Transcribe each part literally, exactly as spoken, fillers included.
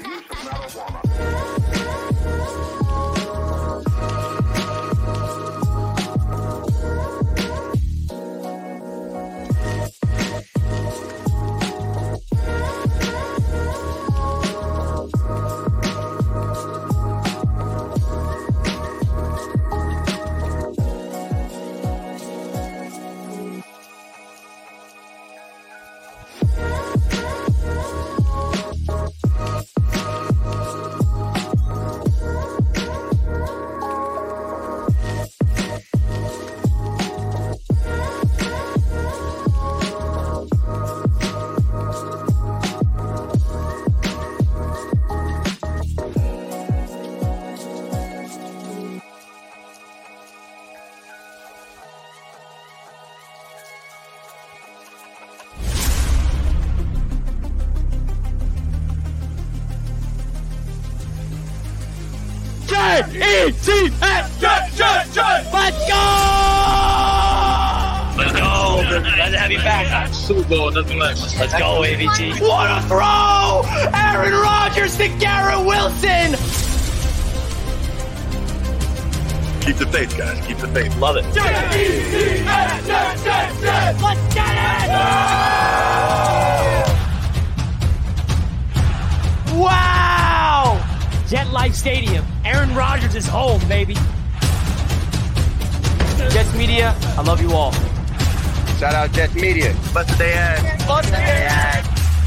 E T S Jet, Jet, Jet! Let's go! Let's go! Glad to have you back. Super Bowl, nothing less. Let's go, A V T. What a throw! Aaron Rodgers to Garrett Wilson! Keep the faith, guys. Keep the faith. Love it. Jet, E T S Jet, Jet, Jet! Let's get it! Wow! Jet Life Stadium. Aaron Rodgers is home, baby. Jets Media, I love you all. Shout out Jets Media. Busted they ass. Busted they ass.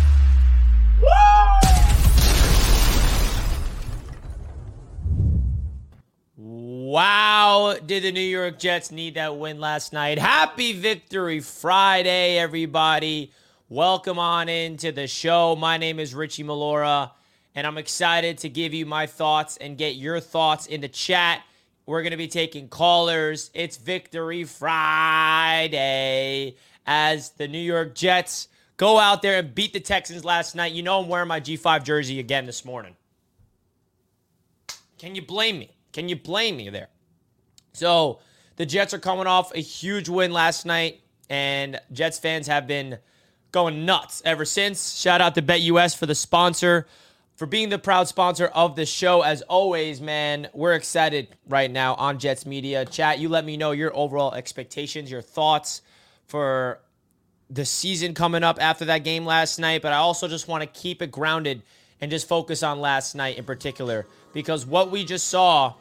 Woo! Wow, did the New York Jets need that win last night? Happy Victory Friday, everybody. Welcome on into the show. My name is Richie Malora, and I'm excited to give you my thoughts and get your thoughts in the chat. We're going to be taking callers. It's Victory Friday as the New York Jets go out there and beat the Texans last night. You know I'm wearing my G five jersey again this morning. Can you blame me? Can you blame me there? So the Jets are coming off a huge win last night, and Jets fans have been going nuts ever since. Shout out to BetUS for the sponsor, for being the proud sponsor of the show. As always, man, we're excited right now on Jets Media. Chat, you let me know your overall expectations, your thoughts for the season coming up after that game last night. But I also just want to keep it grounded and just focus on last night in particular, because what we just saw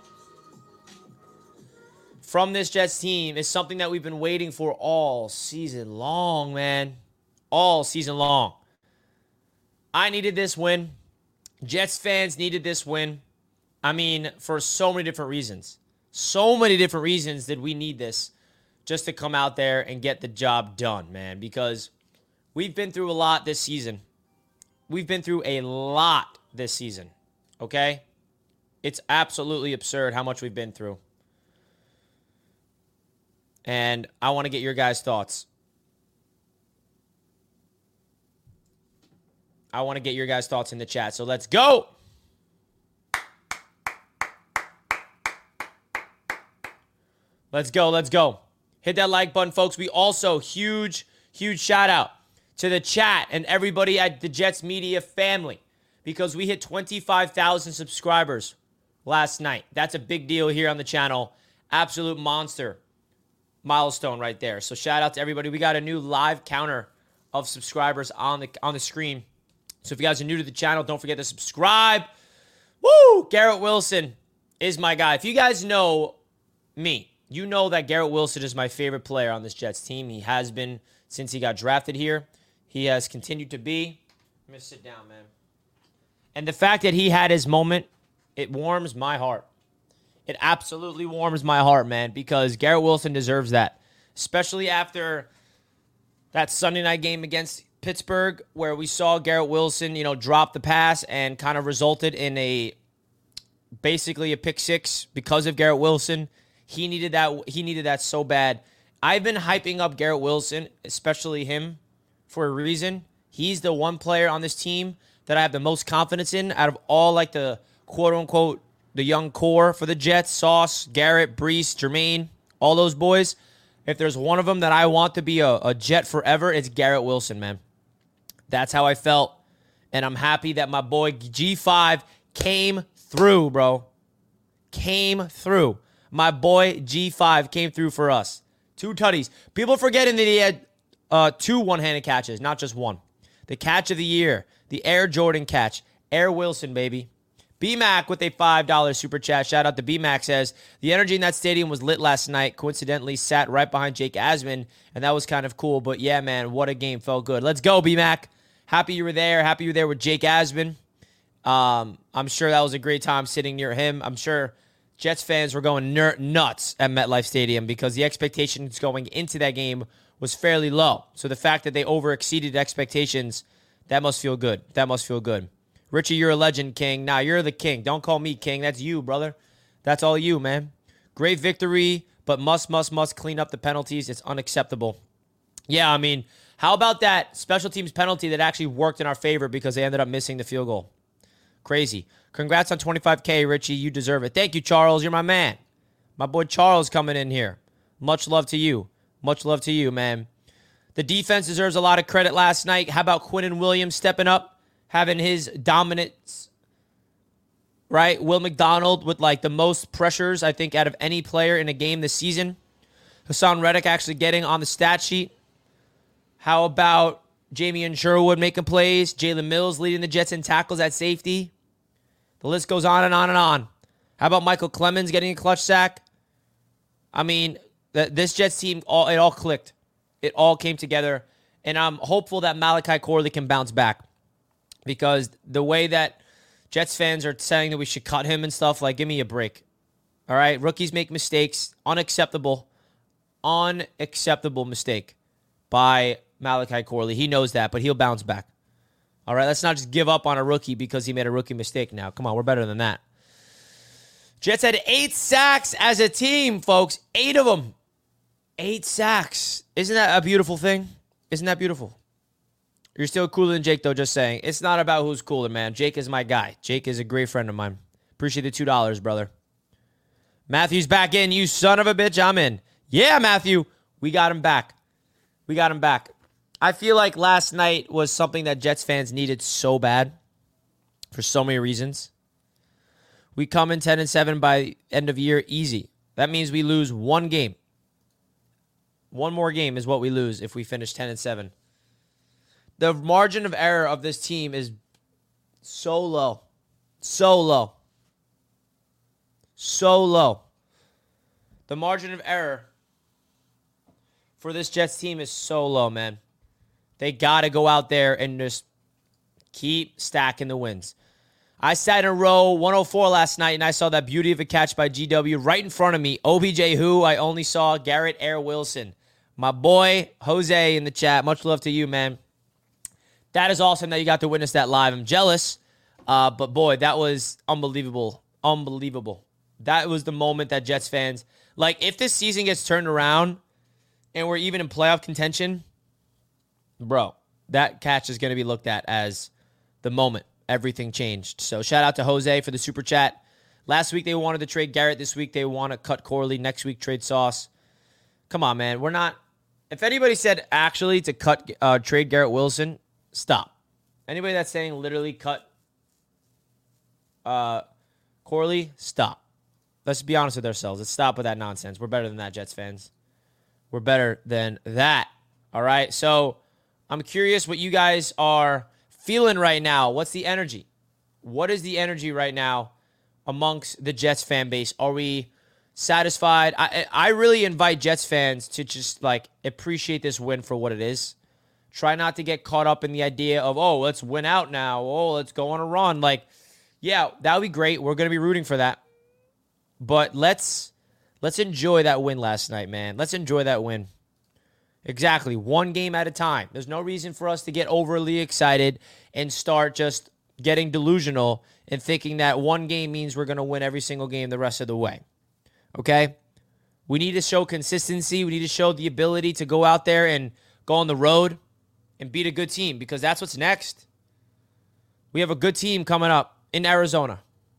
from this Jets team is something that we've been waiting for all season long, man. All season long. I needed this win. Jets fans needed this win. I mean, for so many different reasons. So many different reasons did we need this just to come out there and get the job done, man. Because we've been through a lot this season. We've been through a lot this season, okay? It's absolutely absurd how much we've been through. And I want to get your guys' thoughts. I want to get your guys' thoughts in the chat. So let's go. Let's go. Let's go. Hit that like button, folks. We also, huge, huge shout out to the chat and everybody at the Jets Media family, because we hit twenty-five thousand subscribers last night. That's a big deal here on the channel. Absolute monster milestone right there. So shout out to everybody. We got a new live counter of subscribers on the on the screen. So if you guys are new to the channel, don't forget to subscribe. Woo! Garrett Wilson is my guy. If you guys know me, you know that Garrett Wilson is my favorite player on this Jets team. He has been since he got drafted here. He has continued to be. Let me sit down, man. And the fact that he had his moment, it warms my heart. It absolutely warms my heart, man, because Garrett Wilson deserves that, especially after that Sunday night game against Pittsburgh, where we saw Garrett Wilson, you know, drop the pass and kind of resulted in a basically a pick six because of Garrett Wilson. He needed that. He needed that so bad. I've been hyping up Garrett Wilson, especially him, for a reason. He's the one player on this team that I have the most confidence in out of all, like, the quote unquote the young core for the Jets. Sauce, Garrett, Breece, Jermaine, all those boys. If there's one of them that I want to be a, a Jet forever, it's Garrett Wilson, man. That's how I felt. And I'm happy that my boy G five came through, bro. Came through. My boy G five came through for us. Two tutties. People forgetting that he had uh, two one-handed catches, not just one. The catch of the year. The Air Jordan catch. Air Wilson, baby. B-Mac with a five dollar super chat. Shout out to B-Mac says, the energy in that stadium was lit last night. Coincidentally, sat right behind Jake Asman, and that was kind of cool. But yeah, man, what a game. Felt good. Let's go, B-Mac. Happy you were there. Happy you were there with Jake Asman. Um, I'm sure that was a great time sitting near him. I'm sure Jets fans were going ner- nuts at MetLife Stadium because the expectations going into that game was fairly low. So the fact that they over-exceeded expectations, that must feel good. That must feel good. Richie, you're a legend, King. Nah, you're the king. Don't call me King. That's you, brother. That's all you, man. Great victory, but must, must, must clean up the penalties. It's unacceptable. Yeah, I mean, how about that special teams penalty that actually worked in our favor because they ended up missing the field goal? Crazy. Congrats on twenty-five K, Richie. You deserve it. Thank you, Charles. You're my man. My boy Charles coming in here. Much love to you. Much love to you, man. The defense deserves a lot of credit last night. How about Quinnen Williams stepping up, having his dominance, right? Will McDonald with like the most pressures, I think, out of any player in a game this season. Hassan Reddick actually getting on the stat sheet. How about Jamie Sherwood making plays? Jalen Mills leading the Jets in tackles at safety. The list goes on and on and on. How about Michael Clemens getting a clutch sack? I mean, th- this Jets team, all it all clicked. It all came together. And I'm hopeful that Malachi Corley can bounce back. Because the way that Jets fans are saying that we should cut him and stuff, like, give me a break. All right? Rookies make mistakes. Unacceptable. Unacceptable mistake by Malachi Corley. He knows that, but he'll bounce back. All right? Let's not just give up on a rookie because he made a rookie mistake now. Come on, we're better than that. Jets had eight sacks as a team, folks. Eight of them. Eight sacks. Isn't that a beautiful thing? Isn't that beautiful? You're still cooler than Jake, though, just saying. It's not about who's cooler, man. Jake is my guy. Jake is a great friend of mine. Appreciate the two dollars, brother. Matthew's back in. You son of a bitch, I'm in. Yeah, Matthew. We got him back. We got him back. I feel like last night was something that Jets fans needed so bad for so many reasons. We come in ten and seven by end of year easy. That means we lose one game. One more game is what we lose if we finish ten and seven. The margin of error of this team is so low. So low. So low. The margin of error for this Jets team is so low, man. They got to go out there and just keep stacking the wins. I sat in a row one oh four last night, and I saw that beauty of a catch by G W right in front of me. O B J who? I only saw Garrett Air Wilson. My boy, Jose, in the chat. Much love to you, man. That is awesome that you got to witness that live. I'm jealous, uh, but boy, that was unbelievable. Unbelievable. That was the moment that Jets fans, like, if this season gets turned around and we're even in playoff contention, bro, that catch is going to be looked at as the moment everything changed. So shout out to Jose for the super chat. Last week they wanted to trade Garrett. This week they want to cut Corley. Next week trade Sauce. Come on, man. We're not. If anybody said actually to cut uh, trade Garrett Wilson, stop. Anybody that's saying literally cut uh, Corley, stop. Let's be honest with ourselves. Let's stop with that nonsense. We're better than that, Jets fans. We're better than that. All right. So I'm curious what you guys are feeling right now. What's the energy? What is the energy right now amongst the Jets fan base? Are we satisfied? I I really invite Jets fans to just like appreciate this win for what it is. Try not to get caught up in the idea of, oh, let's win out now. Oh, let's go on a run. Like, yeah, that would be great. We're going to be rooting for that. But let's let's enjoy that win last night, man. Let's enjoy that win. Exactly. One game at a time. There's no reason for us to get overly excited and start just getting delusional and thinking that one game means we're going to win every single game the rest of the way. Okay? We need to show consistency. We need to show the ability to go out there and go on the road and beat a good team, because that's what's next. We have a good team coming up in Arizona.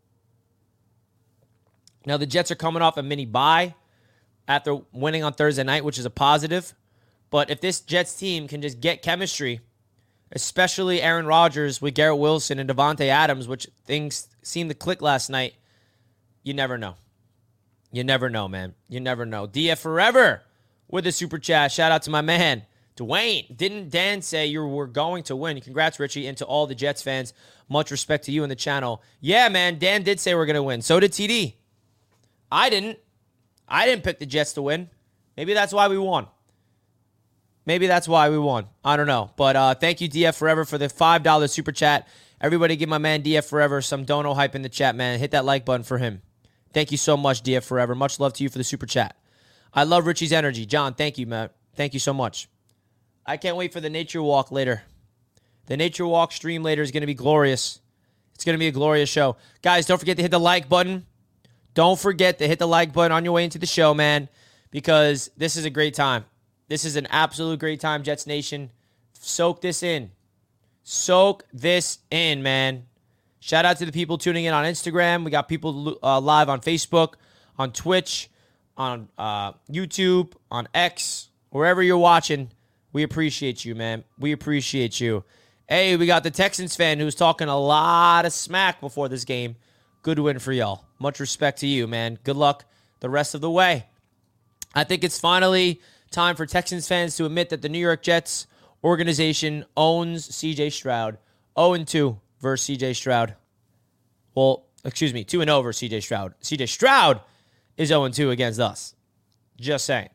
Now, the Jets are coming off a mini bye after winning on Thursday night, which is a positive. But if this Jets team can just get chemistry, especially Aaron Rodgers with Garrett Wilson and Davante Adams, which things seemed to click last night, you never know. You never know, man. You never know. D F Forever with a super chat. Shout out to my man, Dwayne. Didn't Dan say you were going to win? Congrats, Richie, and to all the Jets fans. Much respect to you and the channel. Yeah, man, Dan did say we're going to win. So did T D. I didn't. I didn't pick the Jets to win. Maybe that's why we won. Maybe that's why we won. I don't know. But uh, thank you, D F Forever, for the five dollars super chat. Everybody give my man D F Forever some dono hype in the chat, man. Hit that like button for him. Thank you so much, D F Forever. Much love to you for the super chat. I love Richie's energy. John, thank you, man. Thank you so much. I can't wait for the nature walk later. The nature walk stream later is going to be glorious. It's going to be a glorious show. Guys, don't forget to hit the like button. Don't forget to hit the like button on your way into the show, man, because this is a great time. This is an absolute great time, Jets Nation. Soak this in. Soak this in, man. Shout out to the people tuning in on Instagram. We got people uh, live on Facebook, on Twitch, on uh, YouTube, on X, wherever you're watching. We appreciate you, man. We appreciate you. Hey, we got the Texans fan who's talking a lot of smack before this game. Good win for y'all. Much respect to you, man. Good luck the rest of the way. I think it's finally time for Texans fans to admit that the New York Jets organization owns C J Stroud. oh and two versus C J Stroud. Well, excuse me, two and oh versus C J Stroud. C J Stroud is oh and two against us. Just saying.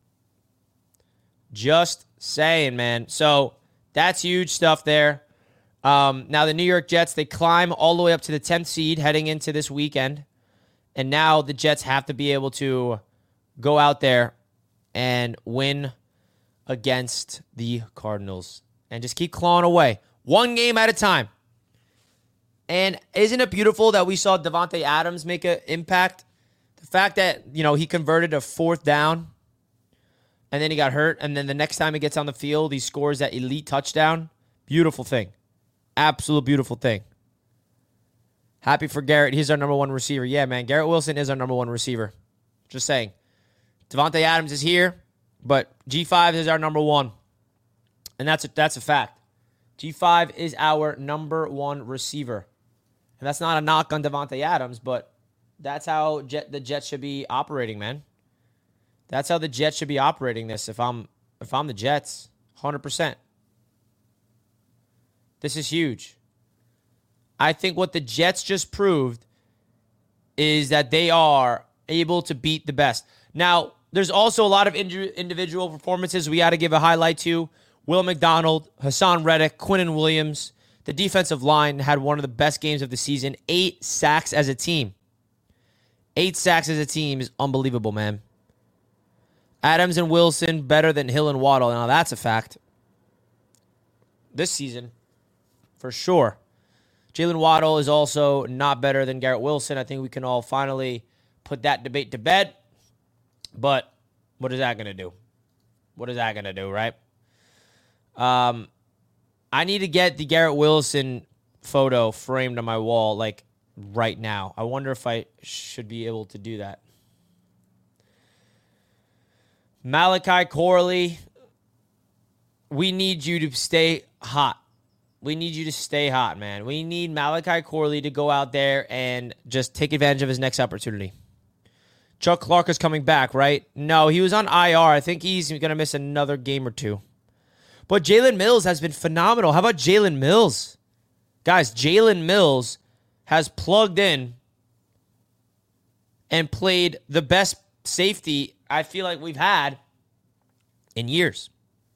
Just saying, man. So that's huge stuff there. Um, now the New York Jets, they climb all the way up to the tenth seed heading into this weekend. And now the Jets have to be able to go out there and win against the Cardinals and just keep clawing away. One game at a time. And isn't it beautiful that we saw Davante Adams make an impact? The fact that, you know, he converted a fourth down and then he got hurt. And then the next time he gets on the field, he scores that elite touchdown. Beautiful thing. Absolute beautiful thing. Happy for Garrett. He's our number one receiver. Yeah, man. Garrett Wilson is our number one receiver. Just saying. Davante Adams is here, but G five is our number one. And that's a, that's a fact. G five is our number one receiver. And that's not a knock on Davante Adams, but that's how Jet, the Jets should be operating, man. That's how the Jets should be operating this if I'm if I'm the Jets, one hundred percent. This is huge. I think what the Jets just proved is that they are able to beat the best. Now, there's also a lot of individual performances we got to give a highlight to. Will McDonald, Hassan Reddick, Quinnen Williams. The defensive line had one of the best games of the season. Eight sacks as a team. Eight sacks as a team is unbelievable, man. Adams and Wilson better than Hill and Waddle. Now, that's a fact. This season, for sure. Jalen Waddle is also not better than Garrett Wilson. I think we can all finally put that debate to bed. But what is that going to do? What is that going to do, right? Um, I need to get the Garrett Wilson photo framed on my wall, like, right now. I wonder if I should be able to do that. Malachi Corley, we need you to stay hot. We need you to stay hot, man. We need Malachi Corley to go out there and just take advantage of his next opportunity. Chuck Clark is coming back, right? No, he was on I R. I think he's going to miss another game or two. But Jalen Mills has been phenomenal. How about Jalen Mills? Guys, Jalen Mills has plugged in and played the best safety I feel like we've had in years.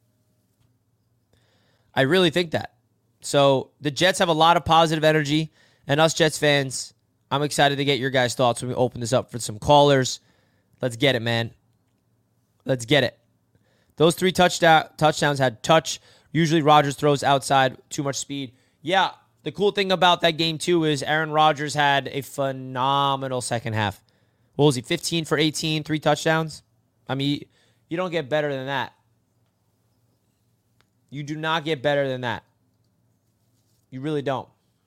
I really think that. So the Jets have a lot of positive energy, and us Jets fans, I'm excited to get your guys' thoughts when we open this up for some callers. Let's get it, man. Let's get it. Those three touchdown touchdowns had touch. Usually Rodgers throws outside, too much speed. Yeah, the cool thing about that game, too, is Aaron Rodgers had a phenomenal second half. What was he, fifteen for eighteen, three touchdowns? I mean, you don't get better than that. You do not get better than that. You really don't.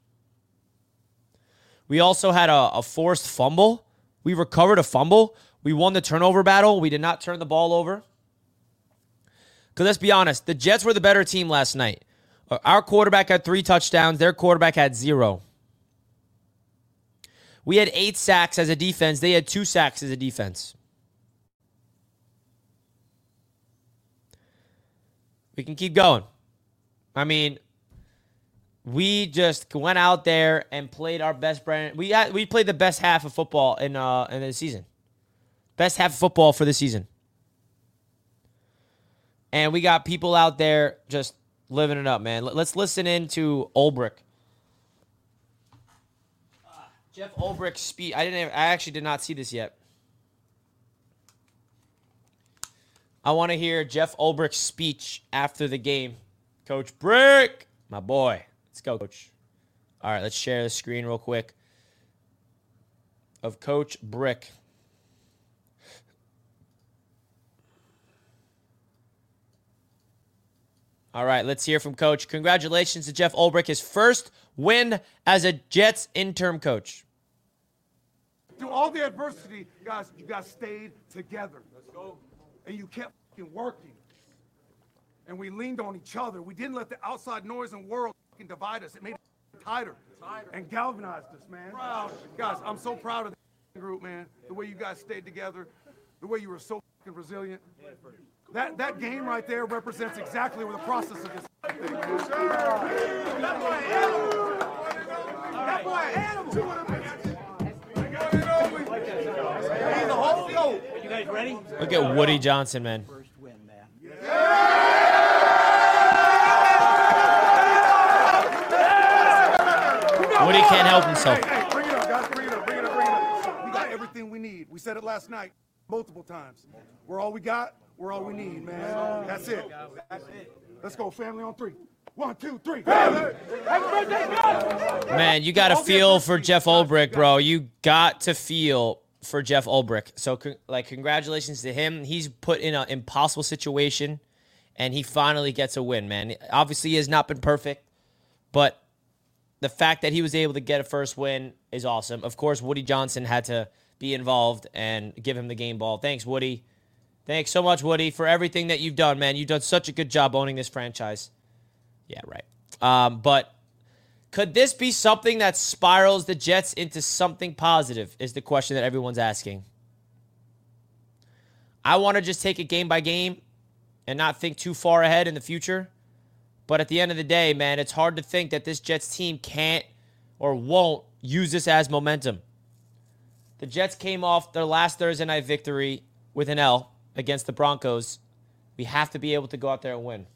We also had a, a forced fumble. We recovered a fumble. We won the turnover battle. We did not turn the ball over. Because let's be honest, the Jets were the better team last night. Our quarterback had three touchdowns. Their quarterback had zero. We had eight sacks as a defense. They had two sacks as a defense. We can keep going. I mean, we just went out there and played our best brand. We had, we played the best half of football in uh in the season. Best half of football for the season. And we got people out there just living it up, man. Let's listen in to Ulbrich. Uh, Jeff Ulbrich's speech. I didn't. I actually did not see this yet. I want to hear Jeff Ulbrich's speech after the game. Coach Brick, my boy. Let's go, Coach. All right, let's share the screen real quick of Coach Brick. All right, let's hear from Coach. Congratulations to Jeff Ulbrich, his first win as a Jets interim coach. Through all the adversity, guys, you guys stayed together. Let's go. And you kept working. And we leaned on each other. We didn't let the outside noise and world divide us. It made it tighter, tighter. And galvanized us, man. Proud. Guys, I'm so proud of the group, man. The way you guys stayed together, the way you were so resilient. That that game right there represents exactly what the process of this thing, man. That boy an animal. That boy an animal. He's a whole goat. You guys ready? Look at Woody Johnson, man. First win, man. Woody can't help himself. Hey, hey, bring it up, guys. Bring it up. Bring it up. Bring it up. We got everything we need. We said it last night, multiple times. We're all we got. We're all we need, man. That's it. Let's go, family, on three. One, two, three. Family. Man, you got to feel for Jeff Ulbrich, bro. You got to feel for Jeff Ulbrich. So, like, congratulations to him. He's put in an impossible situation, and he finally gets a win, man. Obviously, he has not been perfect, but the fact that he was able to get a first win is awesome. Of course, Woody Johnson had to be involved and give him the game ball. Thanks, Woody. Thanks so much, Woody, for everything that you've done, man. You've done such a good job owning this franchise. Yeah, right. Um, but could this be something that spirals the Jets into something positive is the question that everyone's asking. I want to just take it game by game and not think too far ahead in the future. But at the end of the day, man, it's hard to think that this Jets team can't or won't use this as momentum. The Jets came off their last Thursday night victory with an L against the Broncos. We have to be able to go out there and win.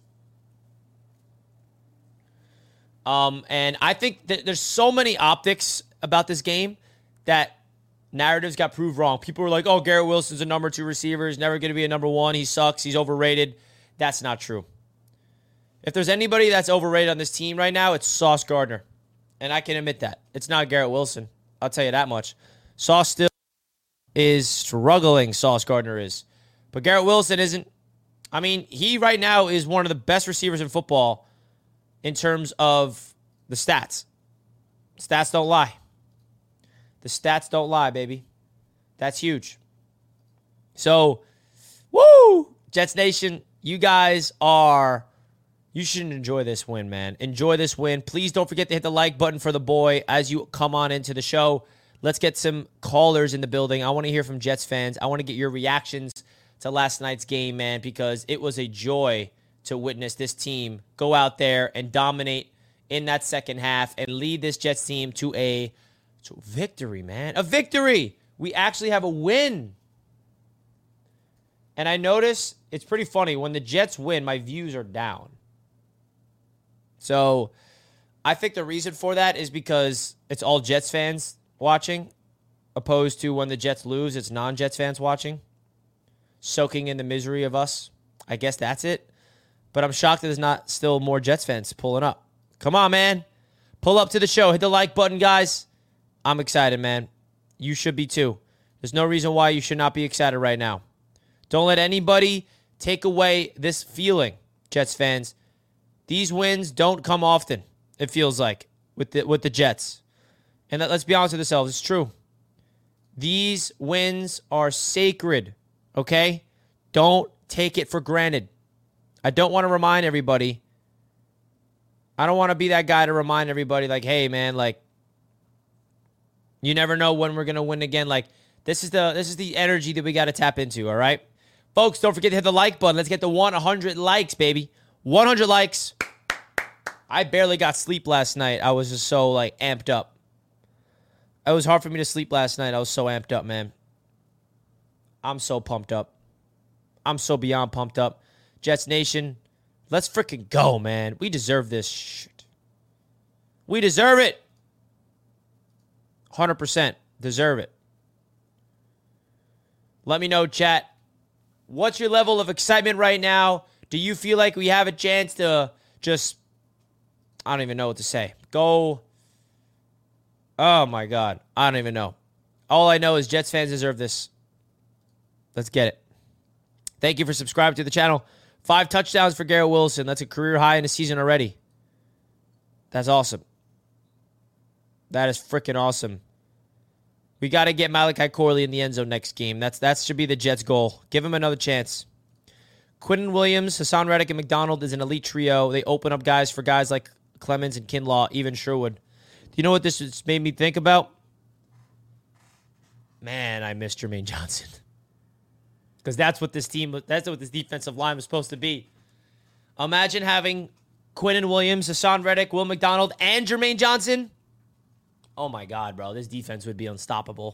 Um, and I think that there's so many optics about this game that narratives got proved wrong. People were like, oh, Garrett Wilson's a number two receiver. He's never going to be a number one. He sucks. He's overrated. That's not true. If there's anybody that's overrated on this team right now, it's Sauce Gardner. And I can admit that. It's not Garrett Wilson. I'll tell you that much. Sauce still is struggling, Sauce Gardner is. But Garrett Wilson isn't. I mean, he right now is one of the best receivers in football in terms of the stats. Stats don't lie. The stats don't lie, baby. That's huge. So, woo! Jets Nation, you guys are... You should enjoy this win, man. Enjoy this win. Please don't forget to hit the like button for the boy as you come on into the show. Let's get some callers in the building. I want to hear from Jets fans. I want to get your reactions to last night's game, man, because it was a joy to witness this team go out there and dominate in that second half and lead this Jets team to a, to a victory, man. A victory! We actually have a win. And I notice it's pretty funny. When the Jets win, my views are down. So I think the reason for that is because it's all Jets fans watching, opposed to when the Jets lose, it's non-Jets fans watching, soaking in the misery of us. I guess that's it. But I'm shocked that there's not still more Jets fans pulling up. Come on, man. Pull up to the show. Hit the like button, guys. I'm excited, man. You should be too. There's no reason why you should not be excited right now. Don't let anybody take away this feeling, Jets fans. These wins don't come often, it feels like, with the, with the Jets. And let's be honest with ourselves, it's true. These wins are sacred, okay? Don't take it for granted. I don't want to remind everybody I don't want to be that guy to remind everybody, like, hey, man, like, you never know when we're gonna win again. Like, this is the this is the energy that we got to tap into. All right, folks, don't forget to hit the like button. Let's get to one hundred likes, baby. one hundred likes. I barely got sleep last night. I was just so like amped up. It was hard for me to sleep last night. I was so amped up, man. I'm so pumped up. I'm so beyond pumped up. Jets Nation, let's freaking go, man. We deserve this shit. We deserve it. one hundred percent deserve it. Let me know, chat. What's your level of excitement right now? Do you feel like we have a chance to just, I don't even know what to say. Go. Oh, my God. I don't even know. All I know is Jets fans deserve this. Let's get it. Thank you for subscribing to the channel. Five touchdowns for Garrett Wilson. That's a career high in the season already. That's awesome. That is freaking awesome. We got to get Malachi Corley in the end zone next game. That's That should be the Jets' goal. Give him another chance. Quinton Williams, Hassan Reddick, and McDonald is an elite trio. They open up guys for guys like Clemens and Kinlaw, even Sherwood. Do you know what this has made me think about? Man, I miss Jermaine Johnson. Because that's what this team, that's what this defensive line was supposed to be. Imagine having Quinton Williams, Hassan Reddick, Will McDonald, and Jermaine Johnson. Oh, my God, bro. This defense would be unstoppable.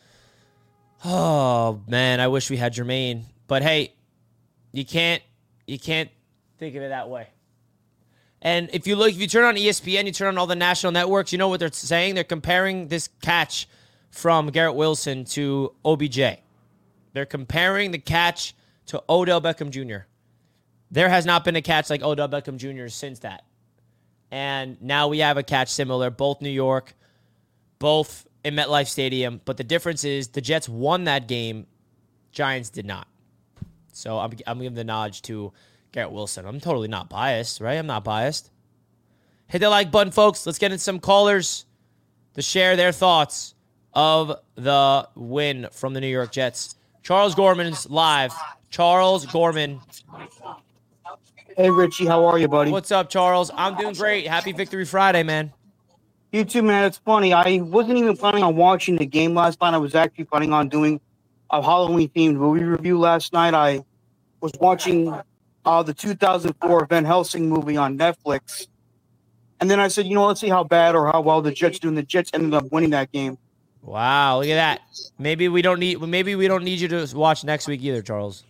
Oh, man, I wish we had Jermaine. But, hey, you can't you can't think of it that way. And if you look, if you turn on E S P N, you turn on all the national networks, you know what they're saying? They're comparing this catch from Garrett Wilson to O B J. They're comparing the catch to Odell Beckham Junior There has not been a catch like Odell Beckham Junior since that. And now we have a catch similar, both New York, both in MetLife Stadium. But the difference is the Jets won that game. Giants did not. So I'm, I'm giving the nod to Garrett Wilson. I'm totally not biased, right? I'm not biased. Hit the like button, folks. Let's get in some callers to share their thoughts of the win from the New York Jets. Charles Gorman's live. Charles Gorman. Hey, Richie. How are you, buddy? What's up, Charles? I'm doing great. Happy Victory Friday, man. You too, man. It's funny. I wasn't even planning on watching the game last night. I was actually planning on doing a Halloween-themed movie review last night. I was watching uh, the two thousand four Van Helsing movie on Netflix. And then I said, you know, let's see how bad or how well the Jets do. And the Jets ended up winning that game. Wow, look at that. Maybe we don't need maybe we don't need you to watch next week either, Charles.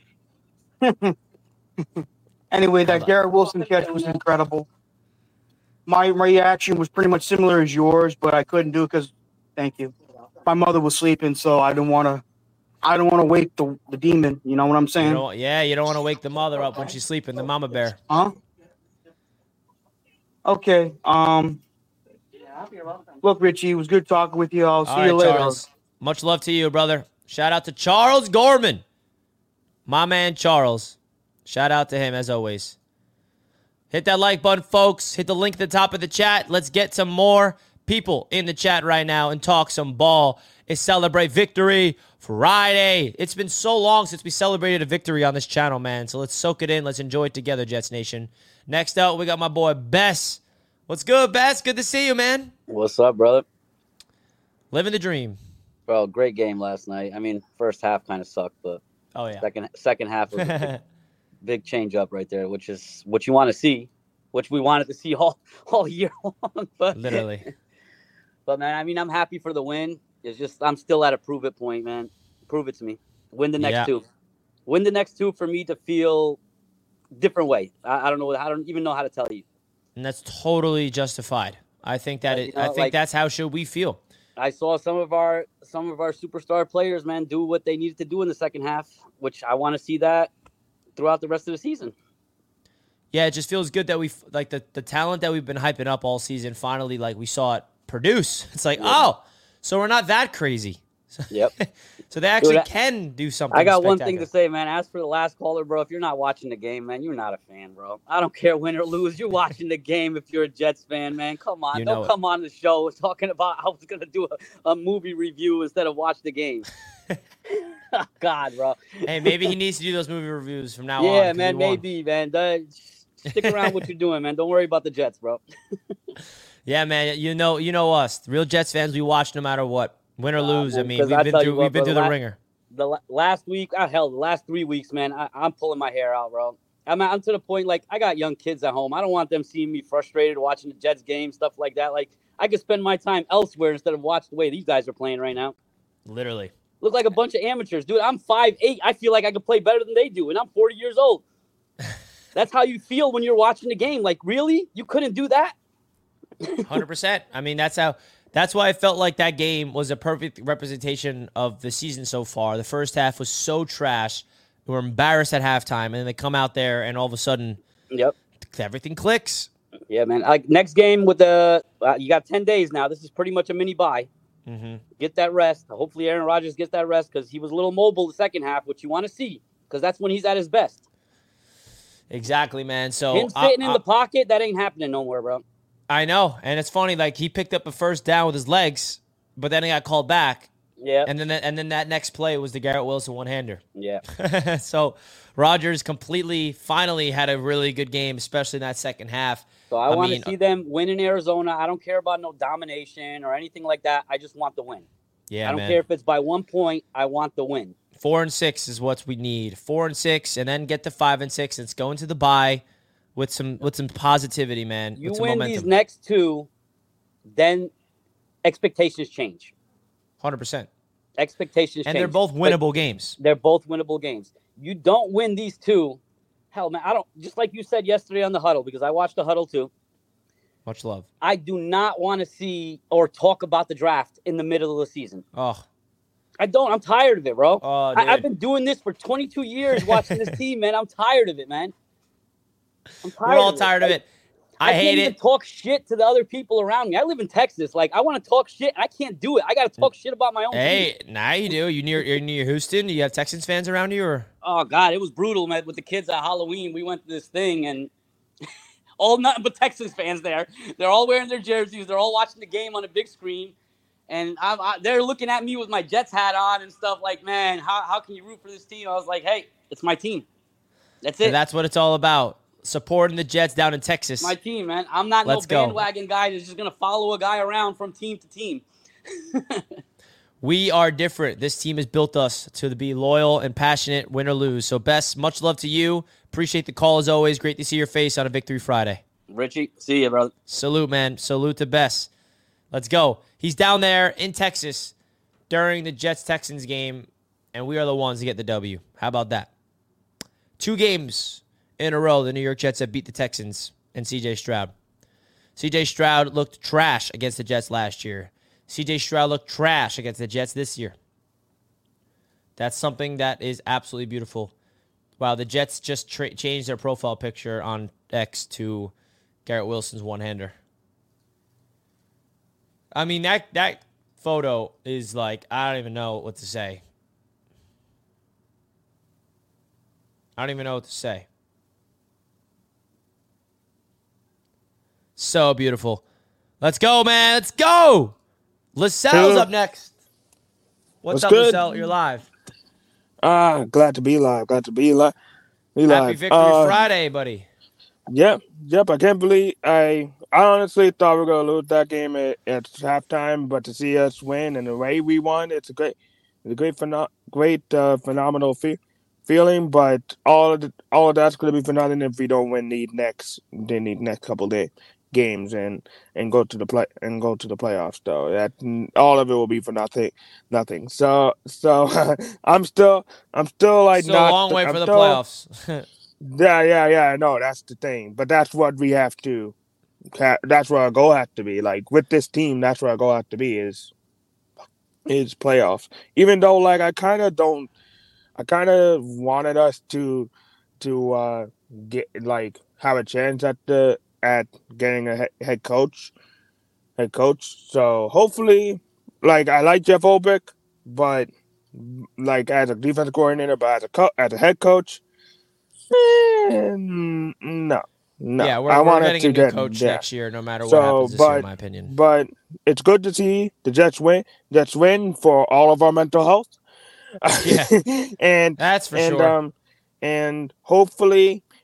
Anyway, that Garrett Wilson catch was incredible. My reaction was pretty much similar as yours, but I couldn't do it because, thank you, my mother was sleeping, so I didn't want to. I don't want to wake the, the demon. You know what I'm saying? You don't, yeah, you don't want to wake the mother up when she's sleeping, the mama bear. Huh? Okay. Um. Look, Richie, it was good talking with you. I'll see All you right, later. Charles. Much love to you, brother. Shout out to Charles Gorman. My man, Charles. Shout out to him, as always. Hit that like button, folks. Hit the link at the top of the chat. Let's get some more people in the chat right now and talk some ball. It's Celebrate Victory Friday. It's been so long since we celebrated a victory on this channel, man. So let's soak it in. Let's enjoy it together, Jets Nation. Next up, we got my boy, Bess. What's good, Bess? Good to see you, man. What's up, brother? Living the dream. Bro, great game last night. I mean, first half kind of sucked, but Oh, yeah. second second half was a big, big change up right there, which is what you want to see, which we wanted to see all, all year long. But, Literally. But, man, I mean, I'm happy for the win. It's just I'm still at a prove it point, man. Prove it to me. Win the next Yeah. two. Win the next two for me to feel different way. I, I don't know. I don't even know how to tell you. And that's totally justified. I think that But, it, you know, I think like- that's how should we feel. I saw some of our some of our superstar players, man, do what they needed to do in the second half, which I want to see that throughout the rest of the season. Yeah, it just feels good that we like the the talent that we've been hyping up all season. Finally, like we saw it produce. It's like, oh, so we're not that crazy. Yep. So they actually Dude, I- can do something. I got one thing to spectacular. say, man. As for the last caller, bro, if you're not watching the game, man, you're not a fan, bro. I don't care win or lose. You're watching the game if you're a Jets fan, man. Come on. You know Don't it. come on the show talking about I was going to do a, a movie review instead of watch the game. God, bro. Hey, maybe he needs to do those movie reviews from now on. Yeah, 'cause man, he won. maybe, man. The, Stick around what you're doing, man. Don't worry about the Jets, bro. Yeah, man. You know, you know us, real Jets fans. We watch no matter what, win or lose. Uh, man, I mean, we've I been through, what, we've been bro, through the, the ringer. The la- last week, oh, hell, the last three weeks, man, I, I'm pulling my hair out, bro. I'm, I'm to the point, like, I got young kids at home. I don't want them seeing me frustrated watching the Jets game, stuff like that. Like, I could spend my time elsewhere instead of watch the way these guys are playing right now. Literally. Look like a bunch of amateurs. Dude, I'm five eight. I feel like I could play better than they do, and I'm forty years old. That's how you feel when you're watching the game. Like, really? You couldn't do that? one hundred percent. I mean, that's how that's why I felt like that game was a perfect representation of the season so far. The first half was so trash. We were embarrassed at halftime, and then they come out there, and all of a sudden, yep, everything clicks. Yeah, man. Like, next game with the uh, you got ten days now. This is pretty much a mini bye. Mm-hmm. Get that rest. Hopefully, Aaron Rodgers gets that rest because he was a little mobile the second half, which you want to see because that's when he's at his best. Exactly, man. So him sitting I, I, in the pocket, that ain't happening no more, bro. I know, and it's funny. Like, he picked up a first down with his legs, but then he got called back. Yeah. And then and then that next play was the Garrett Wilson one-hander. Yeah. So Rodgers completely, finally had a really good game, especially in that second half. So I, I want mean, to see them win in Arizona. I don't care about no domination or anything like that. I just want the win. Yeah, I don't man. care if it's by one point. I want the win. Four and six is what we need. Four and six, and then get to five and six. Let's go into the bye with some with some positivity, man. You with some win momentum. these next two, then expectations change. one hundred percent. Expectations and change. they're both winnable but games. They're both winnable games. You don't win these two, hell, man, I don't, just like you said yesterday on the huddle, because I watched the huddle too. Much love. I do not want to see or talk about the draft in the middle of the season. Oh. I don't. I'm tired of it, bro. Oh, I, I've been doing this for twenty-two years watching this team, man. I'm tired of it, man. I'm tired We're all of tired it. of it. I, I hate can't it. even talk shit to the other people around me. I live in Texas. Like, I want to talk shit. I can't do it. I got to talk shit about my own Hey, team. now you do. You near you're near Houston? Do you have Texans fans around you? Or? Oh, God, it was brutal, man. With the kids at Halloween, we went to this thing, and all nothing but Texans fans there. They're all wearing their jerseys. They're all watching the game on a big screen. And I'm, I, they're looking at me with my Jets hat on and stuff like, man, how, how can you root for this team? I was like, hey, it's my team. That's it. And that's what it's all about. Supporting the Jets down in Texas. My team, man. I'm not Let's no go. bandwagon guy that's just going to follow a guy around from team to team. We are different. This team has built us to be loyal and passionate, win or lose. So, Bess, much love to you. Appreciate the call as always. Great to see your face on a Victory Friday. Richie, see you, brother. Salute, man. Salute to Bess. Let's go. He's down there in Texas during the Jets-Texans game, and we are the ones to get the W. How about that? Two games in a row, the New York Jets have beat the Texans and C J Stroud. C J Stroud looked trash against the Jets last year. C J Stroud looked trash against the Jets this year. That's something that is absolutely beautiful. Wow, the Jets just tra- changed their profile picture on X to Garrett Wilson's one-hander. I mean, that that photo is like, I don't even know what to say. I don't even know what to say. So beautiful. Let's go, man. Let's go. Lascelles up next. What's, What's up, good? Lascelles? You're live. Ah, glad to be live. Glad to be live. Be Happy live. Victory uh, Friday, buddy. Yep, yep. I can't believe I. I honestly thought we were gonna lose that game at, at halftime, but to see us win and the way we won, it's a great, it's a great, pheno- great, uh, phenomenal fe- feeling. But all of the, all of that's gonna be for nothing if we don't win the next, the next couple days. games and and go to the play and go to the playoffs though. That all of it will be for nothing nothing. So so I'm still I'm still like still not a long way I'm for the still, playoffs. yeah, yeah, yeah. No, that's the thing. But that's what we have to that's where our goal has to be. Like with this team, that's where our goal has to be is is playoffs. Even though like I kinda don't I kinda wanted us to to uh get like have a chance at the at getting a head coach, head coach. So hopefully, like I like Jeff Ulbrich, but like as a defensive coordinator, but as a co- as a head coach, eh, no, no. Yeah, we're, I we're wanted getting to a new get, coach yeah. next year, no matter what so, happens this but, year, in my opinion. But it's good to see the Jets win. Jets win for all of our mental health. Yeah, and that's for and, sure. Um, and hopefully.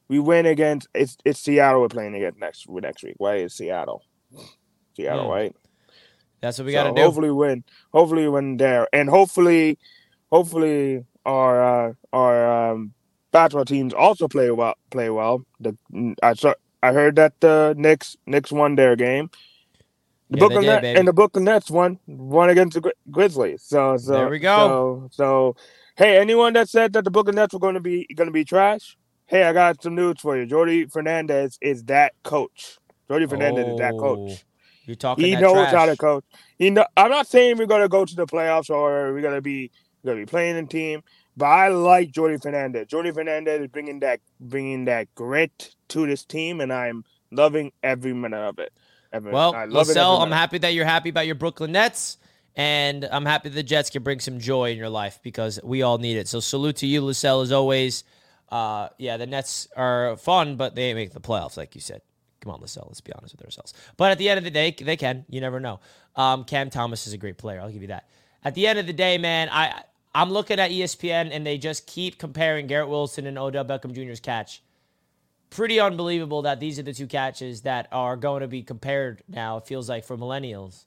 we win against it's it's Seattle we're playing against next next week. Right? It's Seattle. Seattle, Mm. right? That's what we So got to do. hopefully win. Hopefully win there. And hopefully hopefully our uh, our um, basketball teams also play well play well. The I saw I heard that the Knicks Knicks won their game. The Yeah, Brooklyn they did, Net, baby. and the Brooklyn Nets won won against the Gri- Grizzlies. So so There we go. So so hey, anyone that said that the Brooklyn Nets were going to be going to be trash, hey, I got some news for you. Jordy Fernandez is that coach. Jordy Fernandez is that Oh, coach. You're talking He that knows trash. how to coach. He know, I'm not saying we're going to go to the playoffs or we're going to be going to be playing in team, but I like Jordy Fernandez. Jordy Fernandez is bringing that bringing that grit to this team, and I'm loving every minute of it. Every, Well, I love it LaSalle, every I'm minute. happy that you're happy about your Brooklyn Nets, and I'm happy the Jets can bring some joy in your life because we all need it. So salute to you, LaSalle, as always. Uh, yeah, the Nets are fun, but they ain't make the playoffs, like you said. Come on, LaSalle, let's be honest with ourselves. But at the end of the day, they can. You never know. Um, Cam Thomas is a great player. I'll give you that. At the end of the day, man, I, I'm looking at E S P N, and they just keep comparing Garrett Wilson and Odell Beckham Junior's catch. Pretty unbelievable that these are the two catches that are going to be compared now, it feels like, for millennials.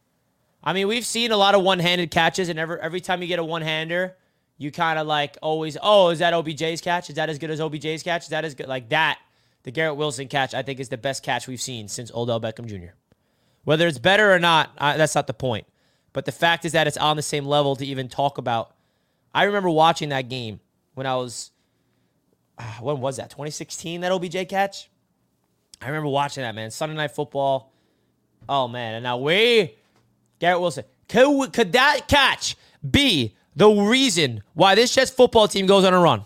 I mean, we've seen a lot of one-handed catches, and every, every time you get a one-hander, you kind of like always, oh, is that O B J's catch? Is that as good as O B J's catch? Is that as good? Like that, the Garrett Wilson catch, I think, is the best catch we've seen since Odell Beckham Junior Whether it's better or not, I, that's not the point. But the fact is that it's on the same level to even talk about. I remember watching that game when I was, uh, when was that? twenty sixteen, that O B J catch? I remember watching that, man. Sunday Night Football. Oh, man. And now we, Garrett Wilson. Could, could that catch be the reason why this Jets football team goes on a run?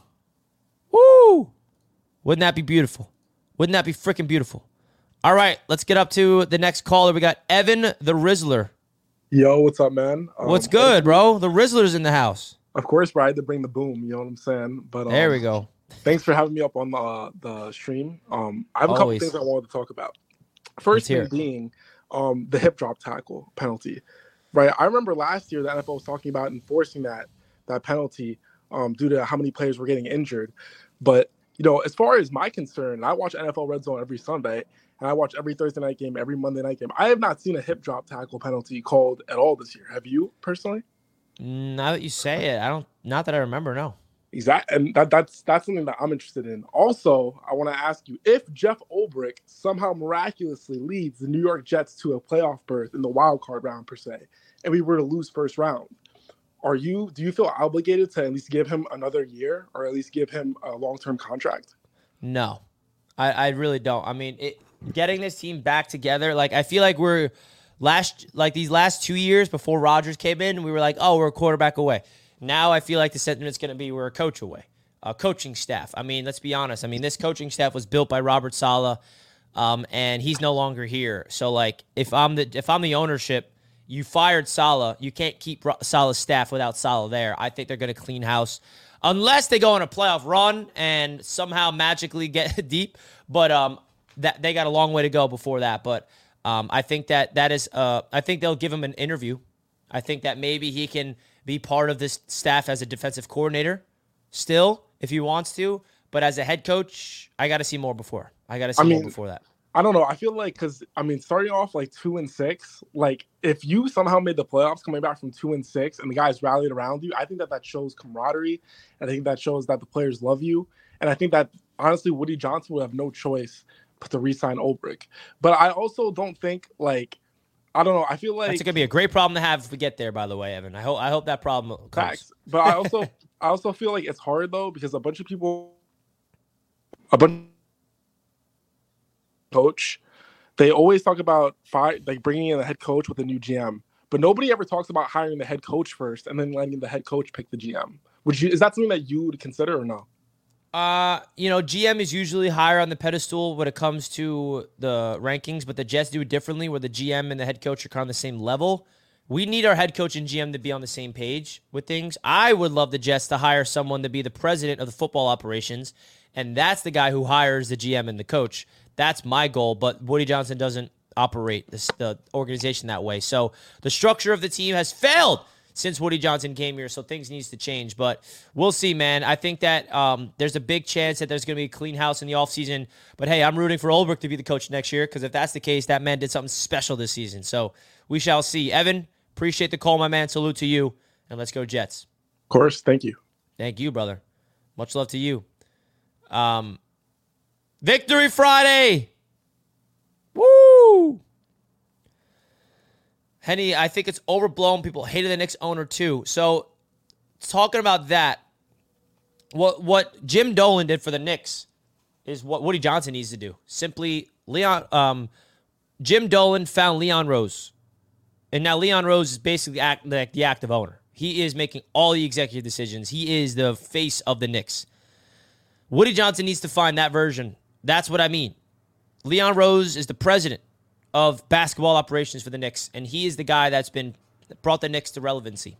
Woo! Wouldn't that be beautiful? Wouldn't that be freaking beautiful? All right, let's get up to the next caller. We got Evan the Rizzler. Yo, what's up, man? Um, What's good, bro? The Rizzler's in the house. Of course, bro. I had to bring the boom. You know what I'm saying? But um, There we go. Thanks for having me up on the uh, the stream. Um, I have a Always. couple things I wanted to talk about. First hear thing it. being um, the hip drop tackle penalty. Right. I remember last year the N F L was talking about enforcing that that penalty um, due to how many players were getting injured. But you know, as far as my concern, I watch N F L Red Zone every Sunday, and I watch every Thursday night game, every Monday night game. I have not seen a hip drop tackle penalty called at all this year. Have you personally? Now that you say it, I don't. Not that I remember. No. Exactly, and that, that's that's something that I'm interested in. Also, I want to ask you, if Jeff Ulbrich somehow miraculously leads the New York Jets to a playoff berth in the wild card round per se, and we were to lose first round, are you do you feel obligated to at least give him another year or at least give him a long-term contract? No, I, I really don't. I mean, it, getting this team back together, like I feel like we're last, like these last two years before Rodgers came in, we were like, oh, we're a quarterback away. Now I feel like the sentiment's going to be we're a coach away, a coaching staff. I mean, let's be honest. I mean, this coaching staff was built by Robert Saleh, um, and he's no longer here. So, like, if I'm the if I'm the ownership, you fired Saleh, you can't keep Saleh's staff without Saleh there. I think they're going to clean house, unless they go on a playoff run and somehow magically get deep. But um, that they got a long way to go before that. But um, I think that that is uh, I think they'll give him an interview. I think that maybe he can be part of this staff as a defensive coordinator still, if he wants to. But as a head coach, I got to see more before. I got to see I mean, more before that. I don't know. I feel like because I mean, starting off like two and six, like if you somehow made the playoffs coming back from two and six, and the guys rallied around you, I think that that shows camaraderie. I think that shows that the players love you, and I think that honestly, Woody Johnson would have no choice but to re-sign Ulbrich. But I also don't think like I don't know. I feel like That's going to be a great problem to have if we get there, by the way, Evan. I hope I hope that problem comes. facts. But I also I also feel like it's hard though because a bunch of people, a bunch coach, they always talk about fire, like bringing in a head coach with a new G M, but nobody ever talks about hiring the head coach first and then letting the head coach pick the G M. Would you? Is that something that you would consider or no? Uh, you know, G M is usually higher on the pedestal when it comes to the rankings, but the Jets do it differently where the G M and the head coach are kind of on the same level. We need our head coach and G M to be on the same page with things. I would love the Jets to hire someone to be the president of the football operations, and that's the guy who hires the G M and the coach. That's my goal, but Woody Johnson doesn't operate this, the organization that way. So the structure of the team has failed since Woody Johnson came here, so things needs to change. But we'll see, man. I think that um, there's a big chance that there's going to be a clean house in the offseason. But, hey, I'm rooting for Ulbrich to be the coach next year because if that's the case, that man did something special this season. So we shall see. Evan, appreciate the call, my man. Salute to you, and let's go Jets. Of course. Thank you. Thank you, brother. Much love to you. Um, Victory Friday. Woo! Henny, I think it's overblown. People hated the Knicks owner too. So, talking about that, what what Jim Dolan did for the Knicks is what Woody Johnson needs to do. Simply, Leon, um, Jim Dolan found Leon Rose, and now Leon Rose is basically act, like the active owner. He is making all the executive decisions. He is the face of the Knicks. Woody Johnson needs to find that version. That's what I mean. Leon Rose is the president of basketball operations for the Knicks, and he is the guy that's been brought the Knicks to relevancy.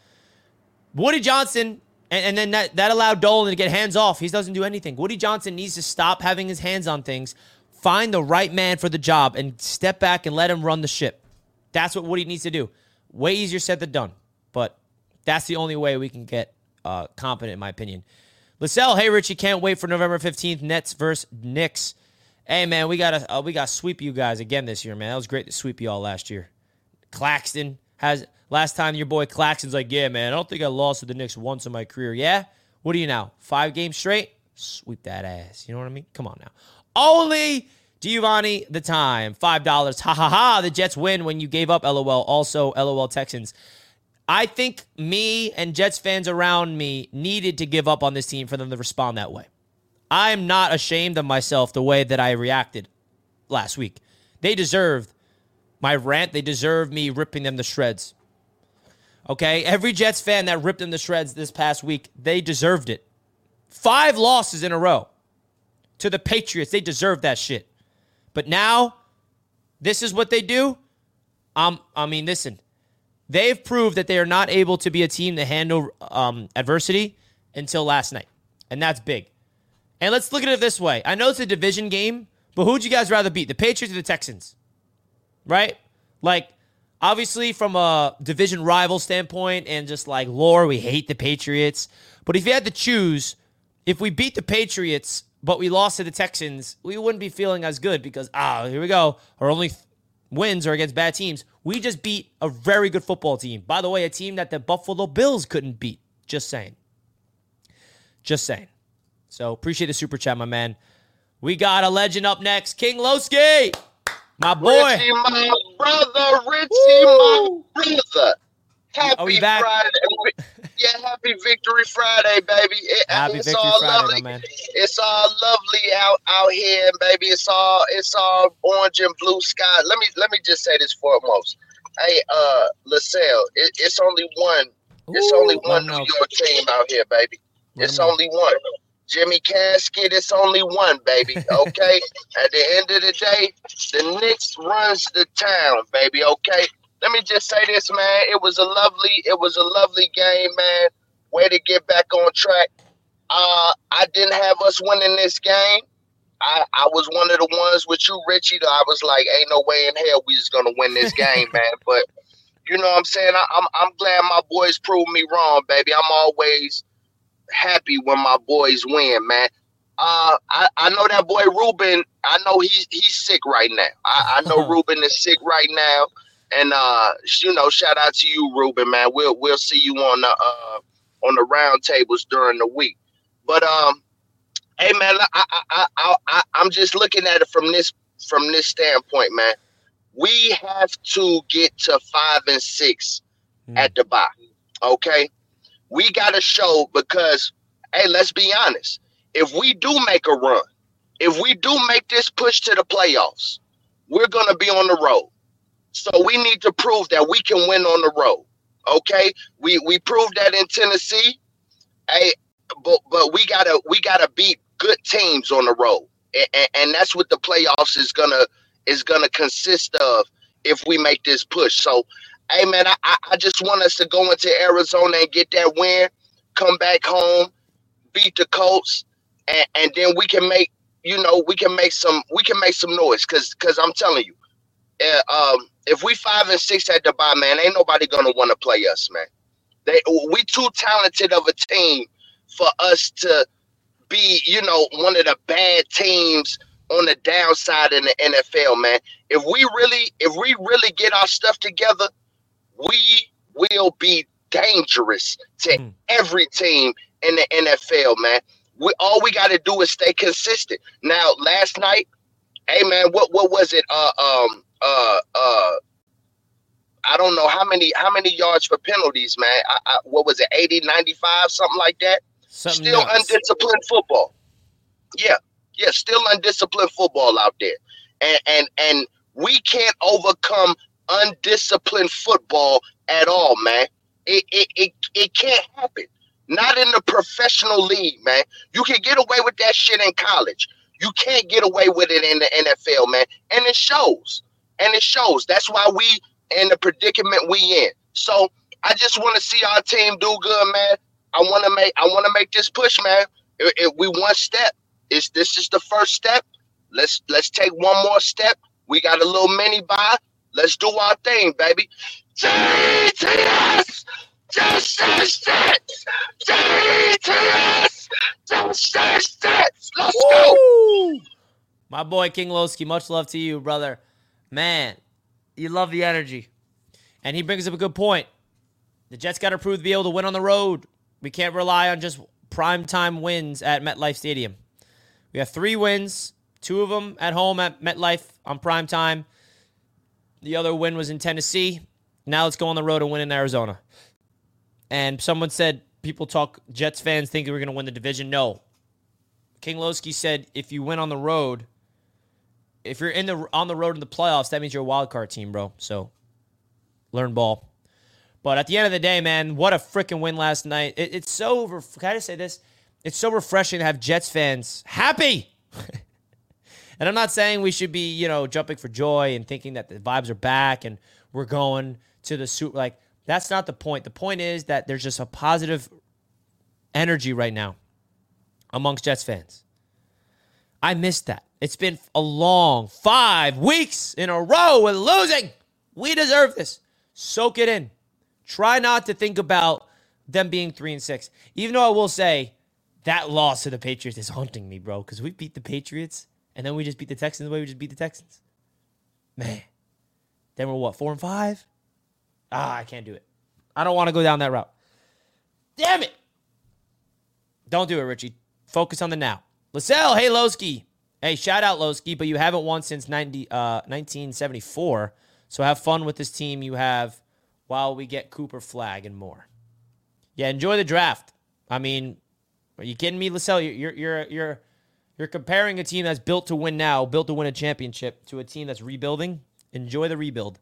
Woody Johnson, and, and then that, that allowed Dolan to get hands off. He doesn't do anything. Woody Johnson needs to stop having his hands on things, find the right man for the job, and step back and let him run the ship. That's what Woody needs to do. Way easier said than done, but that's the only way we can get uh, competent, in my opinion. LaSalle, hey, Richie, can't wait for November fifteenth, Nets versus Knicks. Hey, man, we got to uh, we got to sweep you guys again this year, man. That was great to sweep you all last year. Claxton has, last time your boy Claxton's like, yeah, man, I don't think I lost to the Knicks once in my career. Yeah? What are you now? Five games straight? Sweep that ass. You know what I mean? Come on now. Only Giovanni the time. five dollars. Ha, ha, ha. The Jets win when you gave up, LOL. Also, LOL Texans. I think me and Jets fans around me needed to give up on this team for them to respond that way. I am not ashamed of myself the way that I reacted last week. They deserved my rant. They deserved me ripping them to shreds. Okay? Every Jets fan that ripped them to shreds this past week, they deserved it. Five losses in a row to the Patriots. They deserve that shit. But now, this is what they do? Um, I mean, listen. They've proved that they are not able to be a team to handle um, adversity until last night. And that's big. And let's look at it this way. I know it's a division game, but who'd you guys rather beat, the Patriots or the Texans? Right? Like, obviously from a division rival standpoint and just like lore, we hate the Patriots. But if you had to choose, if we beat the Patriots but we lost to the Texans, we wouldn't be feeling as good because, ah, here we go. Our only th- wins are against bad teams. We just beat a very good football team. By the way, a team that the Buffalo Bills couldn't beat. Just saying. Just saying. So appreciate the super chat, my man. We got a legend up next. King Lowski. My boy. Richie, my brother. Richie, Woo! my brother. Happy Friday. Yeah, happy Victory Friday, baby. It, happy it's Victory all Friday, lovely. my man. It's all lovely out, out here, baby. It's all it's all orange and blue sky. Let me let me just say this foremost. Hey, uh, LaSalle, it, it's only one. Ooh, it's only one New York team out here, baby. Let it's only know. one. Jimmy Casket, it's only one, baby. Okay? At the end of the day, the Knicks runs the town, baby. Okay? Let me just say this, man. It was a lovely, it was a lovely game, man. Way to get back on track. Uh, I didn't have us winning this game. I, I was one of the ones with you, Richie. That I was like, ain't no way in hell we just gonna win this game, man. But you know what I'm saying? I, I'm I'm glad my boys proved me wrong, baby. I'm always happy when my boys win, man. Uh, I, I know that boy Ruben. I know he's he's sick right now. I, I know Ruben is sick right now. And uh, you know, shout out to you, Ruben, man. We'll we'll see you on the uh, on the round tables during the week. But um, hey, man, I I I, I, I I'm just looking at it from this from this standpoint, man. We have to get to five and six mm. at the bye. Okay, we got to show because hey, let's be honest. If we do make a run, if we do make this push to the playoffs, we're gonna be on the road. So we need to prove that we can win on the road. Okay, we we proved that in Tennessee. Hey, but but we gotta we gotta beat good teams on the road, and, and that's what the playoffs is gonna is gonna consist of if we make this push. So, hey man, I I just want us to go into Arizona and get that win, come back home, beat the Colts, and, and then we can make you know we can make some we can make some noise because because I'm telling you. Uh, um, if we five and six at the bye, man, ain't nobody gonna want to play us, man. They we too talented of a team for us to be, you know, one of the bad teams on the downside in the N F L, man. If we really, if we really get our stuff together, we will be dangerous to mm. every team in the N F L, man. We all we got to do is stay consistent. Now, last night, hey man, what what was it? Uh um uh uh. I don't know how many how many yards for penalties, man. I, I, what was it, eighty, ninety-five, something like that? Something still nuts. Undisciplined football. Yeah, yeah, still undisciplined football out there. And and and we can't overcome undisciplined football at all, man. It it it, it can't happen. Not in the professional league, man. You can get away with that shit in college. You can't get away with it in the N F L, man. And it shows. And it shows. That's why we in the predicament we in. So I just want to see our team do good, man. I want to make I want to make this push, man. If, if we one step, is this is the first step. Let's let's take one more step. We got a little mini bye. Let's do our thing, baby. G T S, Justice Stats, G T S, Justice Stats. Let's go. My boy King Lowski, much love to you, brother. Man, you love the energy. And he brings up a good point. The Jets got to prove to be able to win on the road. We can't rely on just primetime wins at MetLife Stadium. We have three wins, two of them at home at MetLife on primetime. The other win was in Tennessee. Now let's go on the road and win in Arizona. And someone said, people talk, Jets fans think we're going to win the division. No. King Lowski said, if you win on the road, if you're in the on the road in the playoffs, that means you're a wild card team, bro. So, learn ball. But at the end of the day, man, what a freaking win last night. It, it's so, can I just say this? It's so refreshing to have Jets fans happy. And I'm not saying we should be, you know, jumping for joy and thinking that the vibes are back and we're going to the Super. Like, that's not the point. The point is that there's just a positive energy right now amongst Jets fans. I missed that. It's been a long five weeks in a row with losing. We deserve this. Soak it in. Try not to think about them being three and six. Even though I will say that loss to the Patriots is haunting me, bro, because we beat the Patriots and then we just beat the Texans the way we just beat the Texans. Man. Then we're what, four and five? Ah, I can't do it. I don't want to go down that route. Damn it. Don't do it, Richie. Focus on the now. LaSalle, hey, Lowski. Hey, shout out, Lowski, but you haven't won since ninety, uh, nineteen seventy-four, so have fun with this team you have while we get Cooper Flag and more. Yeah, enjoy the draft. I mean, are you kidding me, LaSalle? You're you're you're you're comparing a team that's built to win now, built to win a championship, to a team that's rebuilding. Enjoy the rebuild.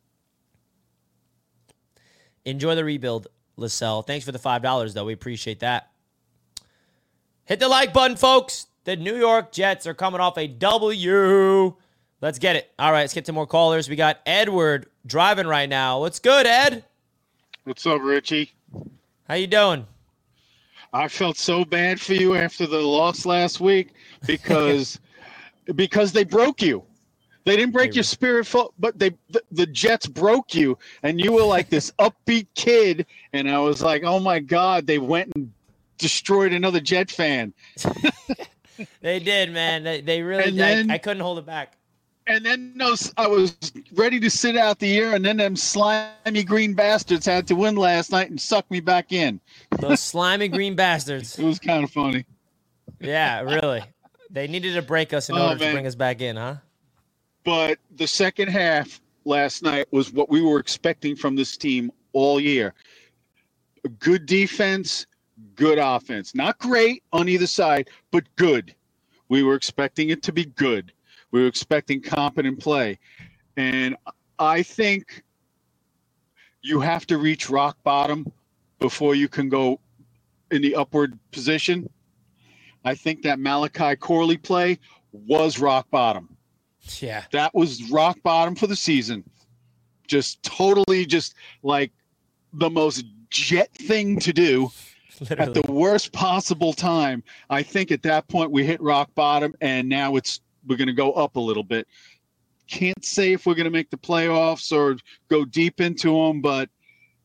Enjoy the rebuild, LaSalle. Thanks for the five dollars, though. We appreciate that. Hit the like button, folks. The New York Jets are coming off a W. Let's get it. All right, let's get to more callers. We got Edward driving right now. What's good, Ed? What's up, Richie? How you doing? I felt so bad for you after the loss last week because because they broke you. They didn't break your spirit, but they the, the Jets broke you, and you were like this upbeat kid, and I was like, oh, my God, they went and destroyed another Jet fan. They did, man. They, they really did. Then, I, I couldn't hold it back. And then no, I was ready to sit out the year, and then them slimy green bastards had to win last night and suck me back in. Those slimy green bastards. It was kind of funny. Yeah, really. They needed to break us in oh, order man. to bring us back in, huh? But the second half last night was what we were expecting from this team all year. Good defense, good offense. Not great on either side, but good. We were expecting it to be good. We were expecting competent play. And I think you have to reach rock bottom before you can go in the upward position. I think that Malachi Corley play was rock bottom. Yeah. That was rock bottom for the season. Just totally just like the most Jet thing to do. Literally. At the worst possible time. I think at that point we hit rock bottom, and now it's we're going to go up a little bit. Can't say if we're going to make the playoffs or go deep into them, but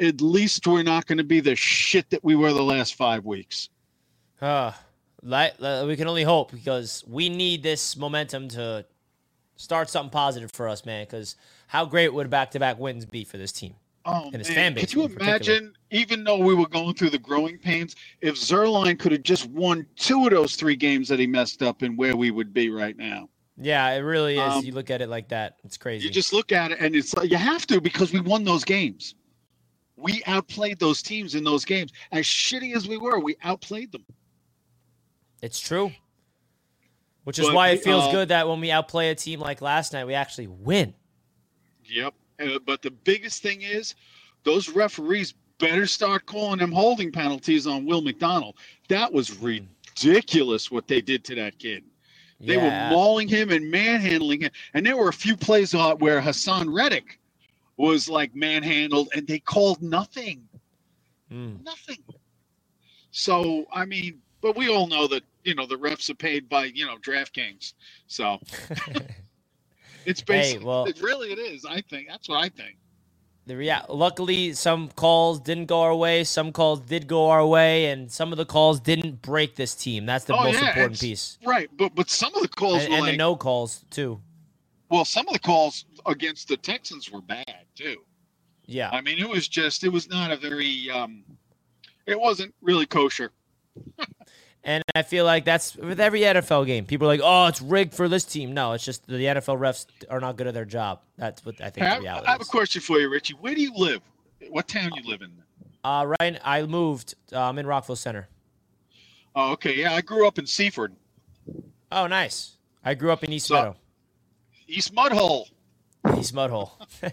at least we're not going to be the shit that we were the last five weeks. Uh, like, we can only hope, because we need this momentum to start something positive for us, man, because how great would back-to-back wins be for this team? Oh, and his man. fan base. Could you imagine, even though we were going through the growing pains, if Zerline could have just won two of those three games that he messed up and where we would be right now? Yeah, it really is. Um, You look at it like that. It's crazy. You just look at it, and it's like you have to, because we won those games. We outplayed those teams in those games. As shitty as we were, we outplayed them. It's true. Which is But why we, it feels uh, good that when we outplay a team like last night, we actually win. Yep. Uh, but the biggest thing is those referees better start calling them holding penalties on Will McDonald. That was ridiculous what they did to that kid. They Yeah. were mauling him and manhandling him. And there were a few plays out where Hassan Reddick was like manhandled, and they called nothing. Mm. Nothing. So, I mean, but we all know that, you know, the refs are paid by, you know, DraftKings. So it's basically, well- it really it is, I think. That's what I think. The, yeah, luckily, some calls didn't go our way. Some calls did go our way, and some of the calls didn't break this team. That's the Oh, most yeah, important it's- piece. Right, but but some of the calls And, were and like, the no calls, too. well, some of the calls against the Texans were bad, too. Yeah. I mean, it was just, it was not a very, um, it wasn't really kosher. And I feel like that's with every N F L game. People are like, oh, it's rigged for this team. No, it's just the N F L refs are not good at their job. That's what I think I the have, reality I have a is. question for you, Richie. Where do you live? What town you live in? Uh, Ryan, I moved. Uh, I'm in Rockville Center. Oh, okay. Yeah, I grew up in Seaford. Oh, nice. I grew up in East So- Meadow. East Mudhole. East Mudhole.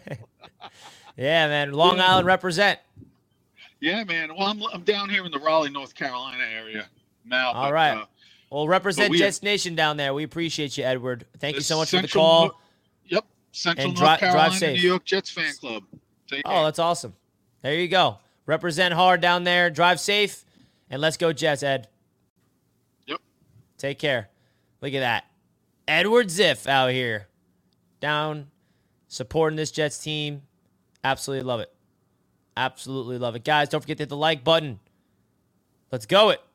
Yeah, man. Long Island represent. Yeah, man. Well, I'm, I'm down here in the Raleigh, North Carolina area now. All but, right. Uh, Well, represent but we Jets Nation down there. We appreciate you, Edward. Thank you so much for the Central call. Nor- yep. Central And North dri- drive Carolina, safe. New York Jets fan club. Take Oh, care. that's awesome. There you go. Represent hard down there. Drive safe. And let's go Jets, Ed. Yep. Take care. Look at that. Edward Ziff out here. Down, supporting this Jets team. Absolutely love it. Absolutely love it. Guys, don't forget to hit the like button. Let's go it.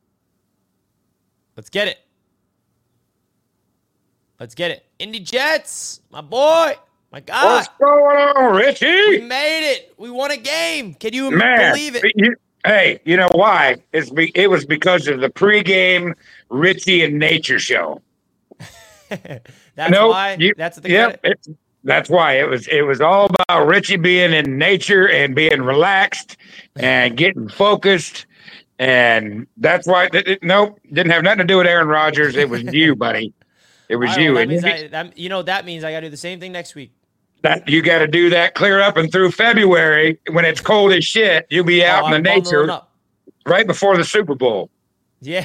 Let's get it. Let's get it. Indy Jets, my boy, my guy. What's going on, We Richie? made it. We won a game. Can you Man, believe it? you- hey, you know why? It's be, it was because of the pregame Richie and Nature show. That's No, why. you- That's what they Yep, got it. it's, that's why it was. It was all about Richie being in nature and being relaxed and getting focused, and that's why. It, it- nope, didn't have nothing to do with Aaron Rodgers. It was you, buddy. It was All right, you. well, that And you, means I, that, you know, that means I got to do the same thing next week. that you got to do that clear up and through February when it's cold as shit. You'll be out Oh, in the I'm bundling nature up. right before the Super Bowl. Yeah.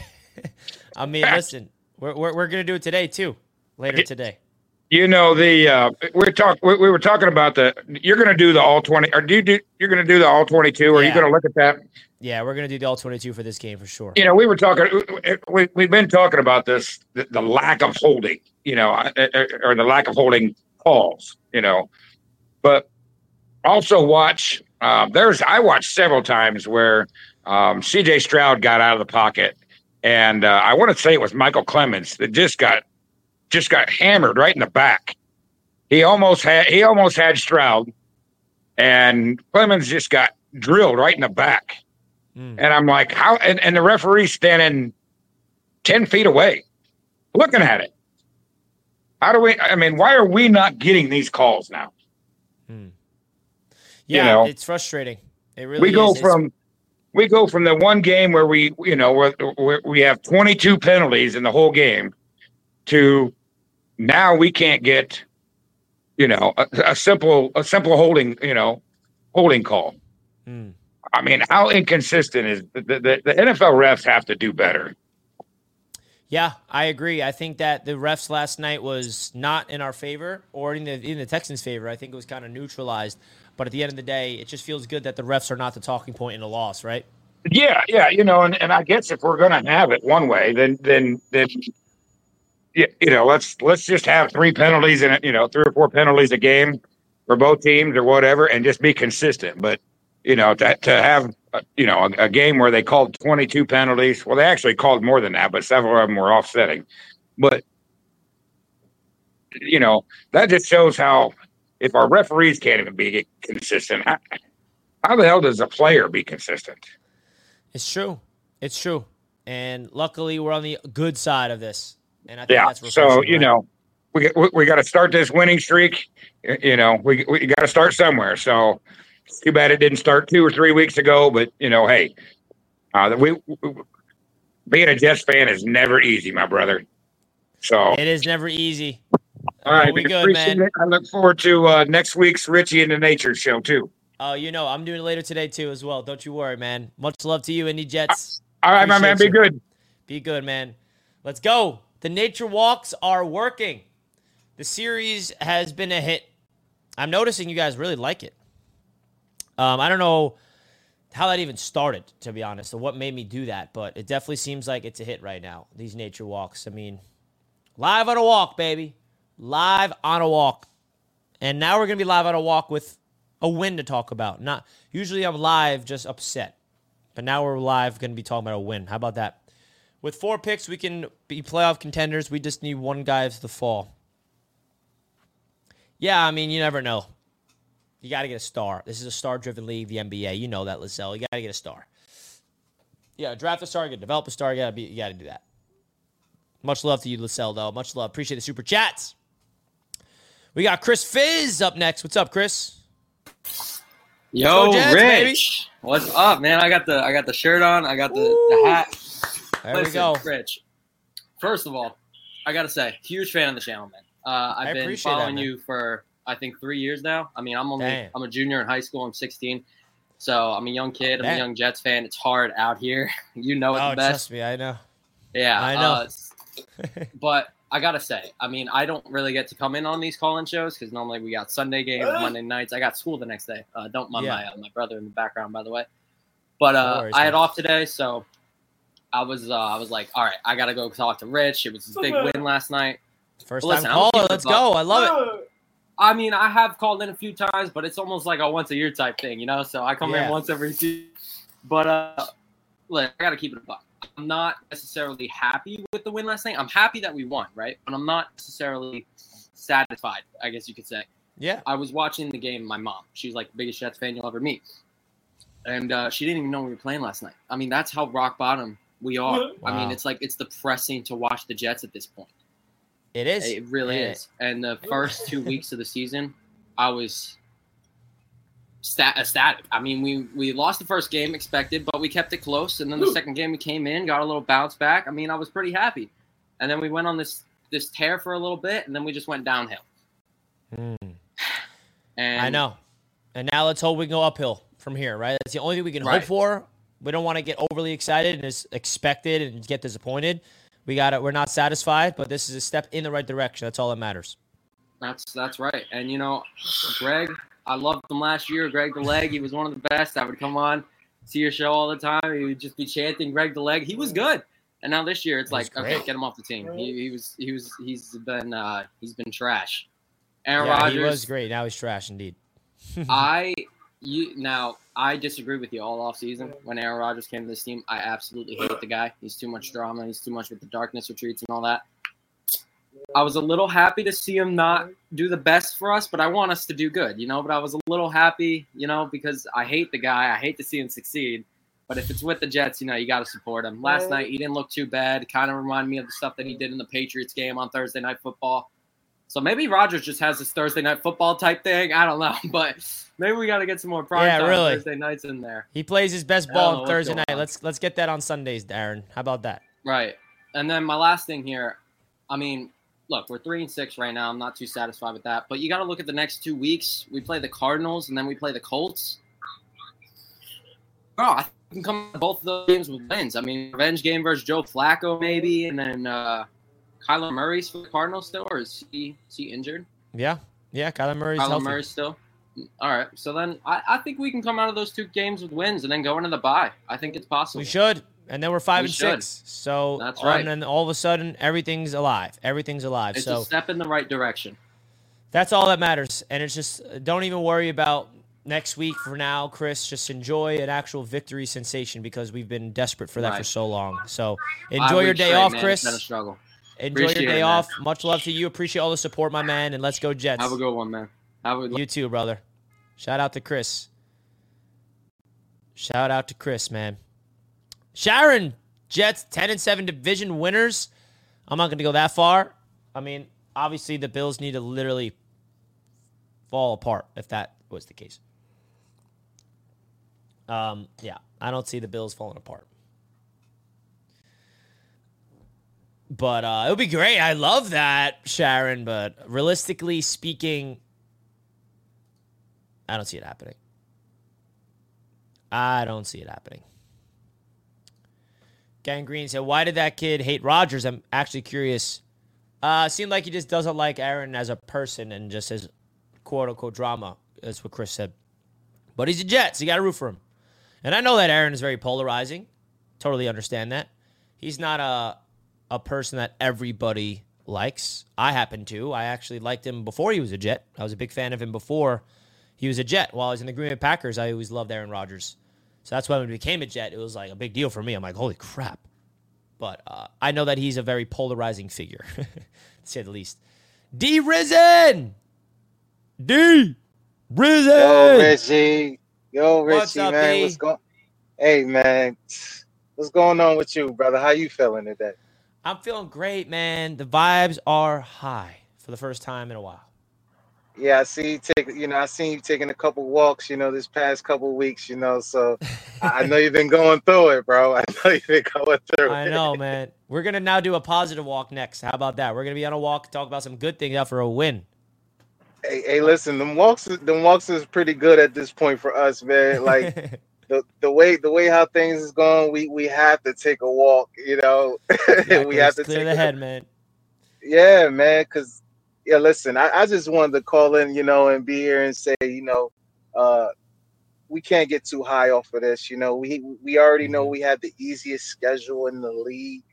I mean, listen, we're, we're, we're going to do it today, too. Later today. You know the uh, we're talk we, we were talking about the you're going to do the all twenty or do you do you're going to do the all twenty-two or are you Yeah. going to look at that? Yeah, we're going to do the all twenty-two for this game for sure. You know, we were talking we we've been talking about this the, the lack of holding, you know, uh, uh, or the lack of holding calls, you know. But also watch um, there's I watched several times where um, C J Stroud got out of the pocket and uh, I want to say it was Michael Clemens that just got just got hammered right in the back. He almost had he almost had Stroud, and Clemens just got drilled right in the back. Mm. And I'm like, how? And, and the referee's standing ten feet away, looking at it. How do we? I mean, why are we not getting these calls now? Mm. Yeah, know, it's frustrating. It really we is. go It's- from we go from the one game where we you know where, where we have twenty-two penalties in the whole game to now we can't get you know a, a simple a simple holding you know holding call. Mm. I mean, how inconsistent is the, the the N F L refs have to do better. Yeah, I agree. I think that the refs last night was not in our favor or in the in the Texans' favor. I think it was kind of neutralized. But at the end of the day, it just feels good that the refs are not the talking point in a loss, right? Yeah, yeah, you know, and, and I guess if we're gonna have it one way, then then then you know, let's let's just have three penalties and you know, three or four penalties a game for both teams or whatever, and just be consistent. But you know, to to have uh, you know a, a game where they called twenty-two penalties. Well, they actually called more than that, but several of them were offsetting. But you know, that just shows how if our referees can't even be consistent, how, how the hell does a player be consistent? It's true. It's true. And luckily, we're on the good side of this. And I think Yeah. that's So refreshing, you right? know, we we, we got to start this winning streak. You know, we we got to start somewhere. So it's too bad it didn't start two or three weeks ago. But you know, hey, uh, we, we being a Jets fan is never easy, my brother. So It is never easy. all right, we we good, appreciate man. it. I look forward to uh, next week's Richie and the Nature Show too. Oh, you know, I'm doing it later today, too, as well. Don't you worry, man. Much love to you, Indy Jets. All right, my man. Be Appreciate you. good. Be good, man. Let's go. The nature walks are working. The series has been a hit. I'm noticing you guys really like it. Um, I don't know how that even started, to be honest, or what made me do that, but it definitely seems like it's a hit right now, these nature walks. I mean, live on a walk, baby. Live on a walk. And now we're going to be live on a walk with a win to talk about. Not usually I'm live just upset, but now we're live going to be talking about a win. How about that? With four picks, we can be playoff contenders. We just need one guy to the fall. Yeah, I mean, you never know. You got to get a star. This is a star-driven league, the N B A. You know that, Lizelle. You got to get a star. Yeah, draft a star, get develop a star. You got to be. You got to do that. Much love to you, Lizelle, though. Much love. Appreciate the super chats. We got Chris Fizz up next. What's up, Chris? Yo, Go Jets, Rich, baby. what's up, man? I got the I got the shirt on. I got the, the hat. There Listen, we go. Rich. First of all, I gotta say, huge fan of the channel, man. Uh, I've I been appreciate that, following man. you for I think three years now. I mean, I'm only Damn. I'm a junior in high school. I'm sixteen, so I'm a young kid. I'm Damn. a young Jets fan. It's hard out here. You know it Oh, the best. trust me, I know. Yeah, I know. uh, but I gotta say, I mean, I don't really get to come in on these call-in shows because normally we got Sunday games, Monday nights. I got school the next day. Uh, don't mind Yeah. my uh, my brother in the background, by the way. But uh, No worries, I had man. off today, so I was uh, I was like, all right, I gotta go talk to Rich. It was his big win last night. First But time listen, I'm gonna caller. keep it Let's a buck. go. I love it. I mean, I have called in a few times, but it's almost like a once a year type thing, you know. So I come Yeah. in once every two. But uh, look, I gotta keep it a buck. I'm not necessarily happy with the win last night. I'm happy that we won, right? But I'm not necessarily satisfied, I guess you could say. Yeah. I was watching the game with my mom. She's like the biggest Jets fan you'll ever meet. And uh, she didn't even know we were playing last night. I mean, that's how rock bottom we are. I mean, Wow. it's like it's depressing to watch the Jets at this point. It is. It really Yeah. is. And the first two weeks of the season, I was stat- ecstatic. I mean, we, we lost the first game, expected, but we kept it close. And then the second game, we came in, got a little bounce back. I mean, I was pretty happy. And then we went on this this tear for a little bit, and then we just went downhill. Hmm. And I know. And now let's hope we can go uphill from here, right? That's the only thing we can Right. hope for. We don't want to get overly excited and just expected and get disappointed. We got it. We're not satisfied, but this is a step in the right direction. That's all that matters. That's that's right. And you know, Greg, I loved him last year. Greg the Leg, he was one of the best. I would come on, see your show all the time. He would just be chanting Greg the Leg. He was good. And now this year, it's He was like, okay, great. get him off the team. He, he was he was he's been uh, he's been trash. Aaron Yeah, Rodgers, he was great. Now he's trash indeed. I you now I disagree with you all off season. When Aaron Rodgers came to this team, I absolutely hate the guy. He's too much drama. He's too much with the darkness retreats and all that. I was a little happy to see him not do the best for us, but I want us to do good, you know. But I was a little happy, you know, because I hate the guy. I hate to see him succeed. But if it's with the Jets, you know, you got to support him. Last night, he didn't look too bad. Kind of reminded me of the stuff that he did in the Patriots game on Thursday Night Football. So maybe Rodgers just has this Thursday Night Football type thing. I don't know. But maybe we got to get some more prime Yeah, time really. Thursday nights in there. He plays his best I don't know ball on what's Thursday going night. on. Let's let's get that on Sundays, Darren. How about that? Right. And then my last thing here, I mean, look, we're three and six right now. I'm not too satisfied with that. But you got to look at the next two weeks. We play the Cardinals, and then we play the Colts. Oh, I think we can come out of both of those games with wins. I mean, revenge game versus Joe Flacco, maybe, and then uh, Kyler Murray's for the Cardinals still, or is he, is he injured? Yeah. Yeah, Kyler Murray's Kyler healthy. Murray still. All right. So then I, I think we can come out of those two games with wins and then go into the bye. I think it's possible. We should. And then we're five We and should. six. So That's right. And then all of a sudden, everything's alive. Everything's alive. It's so a step in the right direction. that's all that matters. And it's just don't even worry about next week for now, Chris, just enjoy an actual victory sensation because we've been desperate for that Right. for so long. So Five enjoy your weeks day straight, off, man. Chris. It's been a struggle. Enjoy Appreciate your day it, man. off. Much love to you. Appreciate all the support, my man, and let's go Jets. Have a good one, man. Have a You too, brother. Shout out to Chris. Shout out to Chris, man. Sharon, Jets ten and seven division winners. I'm not going to go that far. I mean, obviously the Bills need to literally fall apart if that was the case. Um, yeah, I don't see the Bills falling apart. But uh, it would be great. I love that, Sharon. But realistically speaking, I don't see it happening. I don't see it happening. Gangrene said, why did that kid hate Rodgers? I'm actually curious. Uh, seemed like he just doesn't like Aaron as a person and just his quote-unquote drama. That's what Chris said. But he's a Jet, so you got to root for him. And I know that Aaron is very polarizing. Totally understand that. He's not a, a person that everybody likes. I happen to. I actually liked him before he was a Jet. I was a big fan of him before he was a Jet. While I was in the Green Bay Packers, I always loved Aaron Rodgers. So that's why when he became a Jet, it was like a big deal for me. I'm like, holy crap. But uh, I know that he's a very polarizing figure, to say the least. D Risen! D Risen! Yo, Richie. Yo, Richie, What's up, man. D? What's going Hey, man. What's going on with you, brother? How you feeling today? I'm feeling great, man. The vibes are high for the first time in a while. Yeah, I see you take, you know, I seen you taking a couple walks, you know, this past couple weeks, you know, so I I know you've been going through it, bro. I know you've been going through it. I know, man. We're going to now do a positive walk next. How about that? We're going to be on a walk, talk about some good things out for a win. Hey, hey, listen, them walks, them walks is pretty good at this point for us, man. Like the the way the way how things is going, we we have to take a walk, you know. Yeah, we have to clear take the a- head, man. Yeah, man, because yeah, listen, I, I just wanted to call in, you know, and be here and say, you know, uh, we can't get too high off of this. You know, we we already know we have the easiest schedule in the league.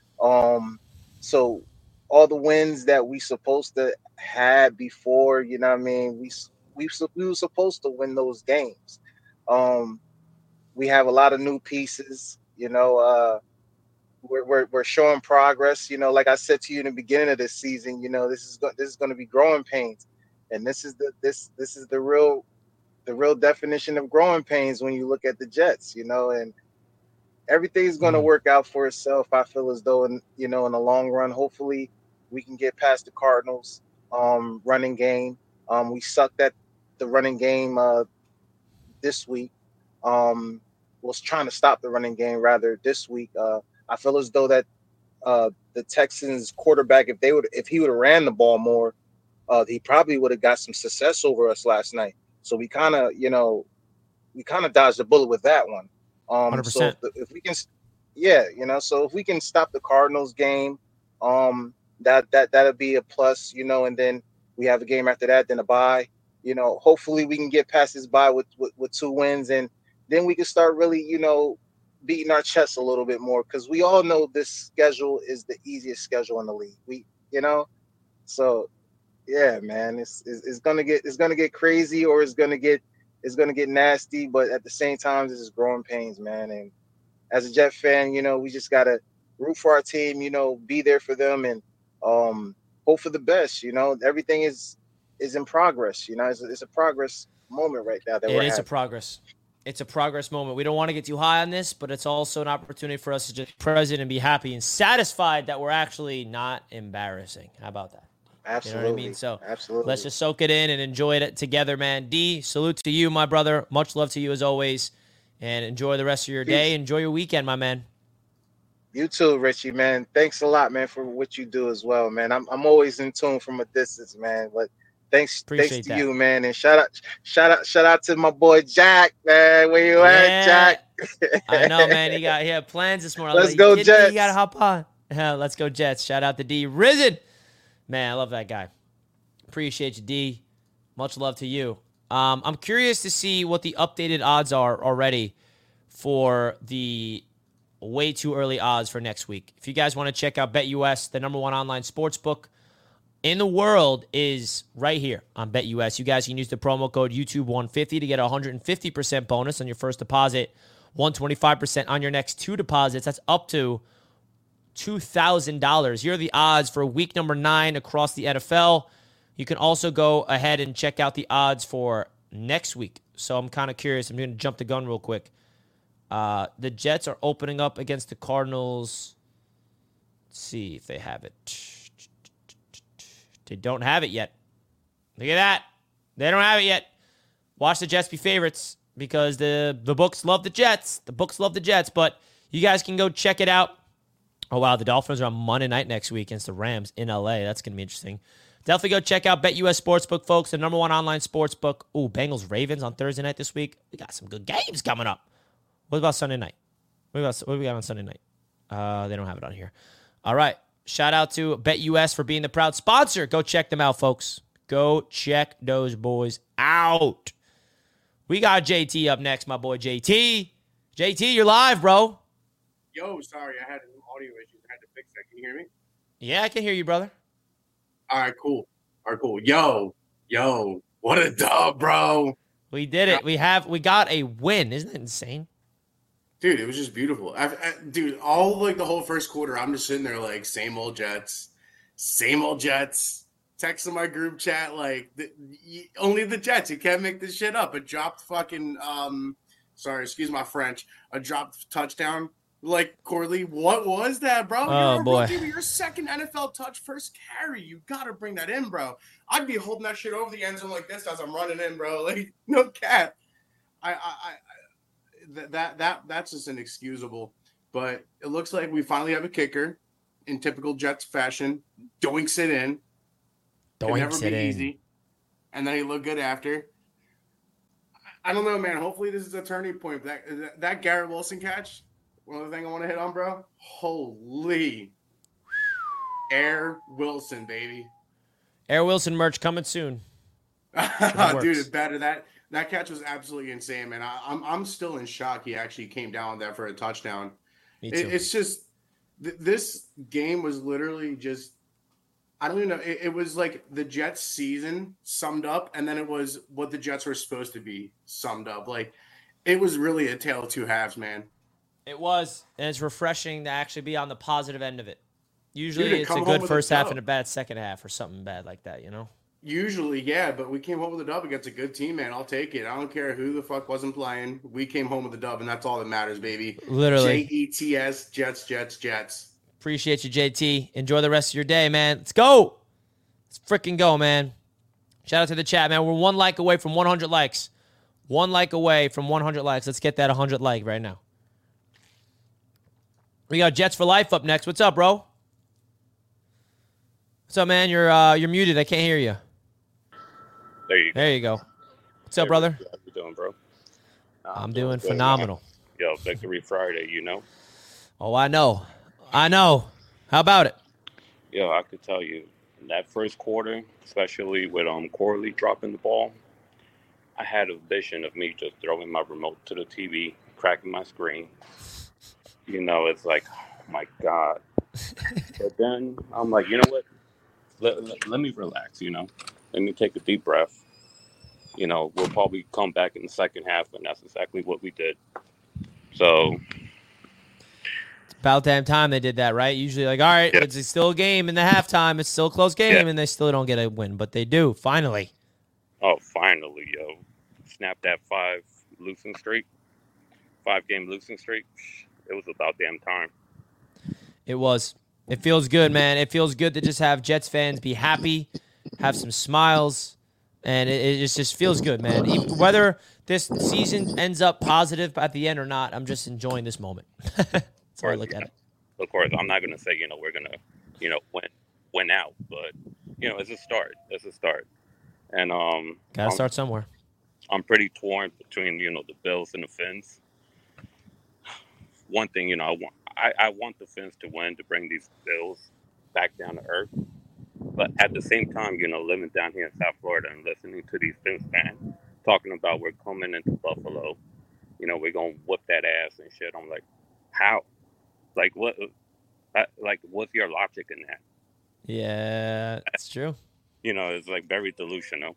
Um, so all the wins that we supposed to have before, you know what I mean, we we su- we were supposed to win those games. Um, we have a lot of new pieces, you know, uh, we're, we're we're showing progress. You know, like I said to you in the beginning of this season, you know, this is go- this is going to be growing pains, and this is the this this is the real the real definition of growing pains when you look at the Jets. You know, and everything's going to work out for itself. I feel as though, in you know, in the long run, hopefully we can get past the Cardinals um, running game. Um, we sucked at the running game uh, this week. Um, was trying to stop the running game rather this week. Uh, I feel as though that uh, the Texans quarterback, if they would, if he would have ran the ball more, uh, he probably would have got some success over us last night. So we kind of, you know, we kind of dodged a bullet with that one. Um, one hundred so percent. if, the, if we can, yeah, you know, so if we can stop the Cardinals game, um, that that that'll be a plus, you know, and then we have a game after that, then a bye. You know, hopefully we can get past this bye with, with with two wins, and then we can start really, you know, beating our chests a little bit more, because we all know this schedule is the easiest schedule in the league. We, you know, so yeah, man, it's it's, it's gonna get it's gonna get crazy, or it's gonna get it's gonna get nasty, but at the same time, this is growing pains, man. And as a Jet fan, you know, we just gotta root for our team, you know, be there for them, and um, hope for the best. You know, everything is is in progress. You know, it's a, it's a progress moment right now that It we're is a having. progress. It's a progress moment. We don't want to get too high on this, but it's also an opportunity for us to just be present and be happy and satisfied that we're actually not embarrassing. How about that? Absolutely. You know what I mean? So Absolutely. let's just soak it in and enjoy it together, man. D, salute to you, my brother. Much love to you as always. And enjoy the rest of your day. Enjoy your weekend, my man. You too, Richie, man. Thanks a lot, man, for what you do as well, man. I'm I'm always in tune from a distance, man. But thanks, Appreciate thanks to that. you, man. And shout out, shout out, shout out to my boy Jack, man. Where you Yeah. at, Jack? I know, man. He got he had plans this morning. I was Let's like, go, "You kidding me? Jets." You got to hop on. Yeah, let's go, Jets. Shout out to D. Risen. Man, I love that guy. Appreciate you, D. Much love to you. Um, I'm curious to see what the updated odds are already for the way too early odds for next week. If you guys want to check out BetUS, the number one online sports book in the world is right here on BetUS. You guys can use the promo code YouTube one fifty to get a one hundred fifty percent bonus on your first deposit, one hundred twenty-five percent on your next two deposits. That's up to two thousand dollars. Here are the odds for week number nine across the N F L. You can also go ahead and check out the odds for next week. So I'm kind of curious. I'm going to jump the gun real quick. Uh, the Jets are opening up against the Cardinals. Let's see if they have it. They don't have it yet. Look at that. They don't have it yet. Watch the Jets be favorites because the, the books love the Jets. The books love the Jets, but you guys can go check it out. Oh, wow. The Dolphins are on Monday night next week against the Rams in L A. That's going to be interesting. Definitely go check out BetUS Sportsbook, folks, the number one online sportsbook. Ooh, Bengals Ravens on Thursday night this week. We got some good games coming up. What about Sunday night? What about what do we got on Sunday night? Uh, they don't have it on here. All right. Shout out to BetUS for being the proud sponsor. Go check them out, folks. Go check those boys out. We got J T up next, my boy J T. J T, you're live, bro. Yo, sorry, I had some audio issues. I had to fix that. Can you hear me? Yeah, I can hear you, brother. All right, cool. All right, cool. Yo, yo, what a dub, bro. We did it. We have we got a win. Isn't that insane? Dude, it was just beautiful. I, I, dude, all like the whole first quarter, I'm just sitting there like, same old Jets, same old Jets. Texting my group chat like, the, y- only the Jets. You can't make this shit up. A dropped fucking, um, sorry, excuse my French, a dropped touchdown. Like, Corley, what was that, bro? Oh, You're a boy. rookie with your second N F L touch, first carry. You got to bring that in, bro. I'd be holding that shit over the end zone like this as I'm running in, bro. Like, no cap. I, I, I That, that that that's just inexcusable. But it looks like we finally have a kicker in typical Jets fashion. Doinks it in. Can never Doinks be it in. easy. And then he looked good after. I don't know, man. Hopefully this is a turning point. That that, that Garrett Wilson catch, one other thing I want to hit on, bro. Holy Air Wilson, baby. Air Wilson merch coming soon. Dude, it's better. That that catch was absolutely insane, man. I, I'm I'm still in shock. He actually came down with that for a touchdown. Me It, too. it's just th- this game was literally just. I don't even know. It, it was like the Jets season summed up, and then it was what the Jets were supposed to be summed up. Like it was really a tale of two halves, man. It was, and it's refreshing to actually be on the positive end of it. Usually, Dude, to it's come a home good with a first half dub. and a bad second half, or something bad like that. You know. Usually, yeah, but we came home with a dub against a good team, man. I'll take it. I don't care who the fuck wasn't playing. We came home with a dub, and that's all that matters, baby. Literally. J E T S, Jets, Jets, Jets. Appreciate you, J T. Enjoy the rest of your day, man. Let's go. Let's freaking go, man. Shout out to the chat, man. We're one like away from one hundred likes. One like away from one hundred likes. Let's get that one hundred like right now. We got Jets for Life up next. What's up, bro? What's up, man? You're uh, you're muted. I can't hear you. There you go. There you go. What's up, brother? How you doing, bro? I'm doing good, phenomenal. man. Yo, Victory Friday, you know? Oh, I know. I know. How about it? Yo, I could tell you, in that first quarter, especially with um Corley dropping the ball, I had a vision of me just throwing my remote to the T V, cracking my screen. You know, it's like, oh my God. But then I'm like, you know what? Let, let, let me relax, you know? Let me take a deep breath. You know, we'll probably come back in the second half, and that's exactly what we did. So, About damn time they did that, right? Usually, like, all right, Yeah. it's still a game in the halftime. It's still a close game, Yeah. and they still don't get a win. But they do, finally. oh, finally, yo. Snap that five losing streak, five-game losing streak. It was about damn time. It was. It feels good, man. It feels good to just have Jets fans be happy, have some smiles, and it, it just, just feels good, man. Even, whether this season ends up positive at the end or not, I'm just enjoying this moment. That's how I look at it. Of course, I'm not gonna say, you know, we're gonna, you know, win win out, but you know, it's a start. It's a start, and um, Gotta I'm- start somewhere. I'm pretty torn between, you know, the Bills and the Fins. One thing, you know, I want I, I want the Fins to win to bring these Bills back down to earth. But at the same time, you know, living down here in South Florida and listening to these Fins fans talking about we're coming into Buffalo, you know, we're gonna whoop that ass and shit. I'm like, how? Like what? I, like, what's your logic in that? Yeah, it's true. You know, it's like very delusional.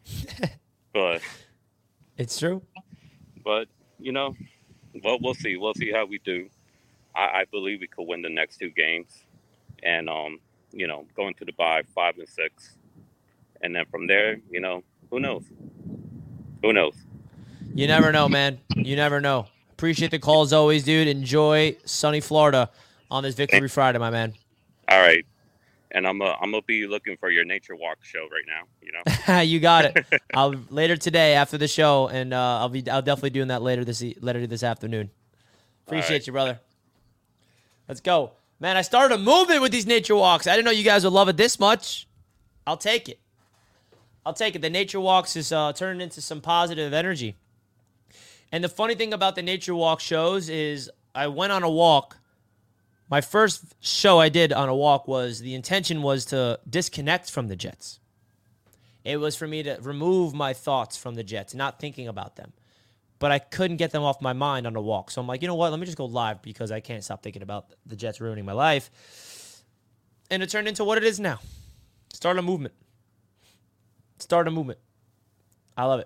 But it's true. But you know, well, we'll see. We'll see how we do. I, I believe we could win the next two games, and um, you know, go into the bye five and six, and then from there, you know, who knows? Who knows? You never know, man. You never know. Appreciate the call as always, dude. Enjoy sunny Florida on this Victory Friday, my man. All right. And I'm uh, I'm gonna be looking for your nature walk show right now. You know, you got it. I'll later today after the show, and uh, I'll be I'll definitely doing that later this e- later this afternoon. Appreciate right. you, brother. Let's go, man. I started a movement with these nature walks. I didn't know you guys would love it this much. I'll take it. I'll take it. The nature walks is uh, turning into some positive energy. And the funny thing about the nature walk shows is I went on a walk. My first show I did on a walk was the intention was to disconnect from the Jets. It was for me to remove my thoughts from the Jets, not thinking about them. But I couldn't get them off my mind on a walk. So I'm like, you know what? Let me just go live because I can't stop thinking about the Jets ruining my life. And it turned into what it is now. Start a movement. Start a movement. I love it.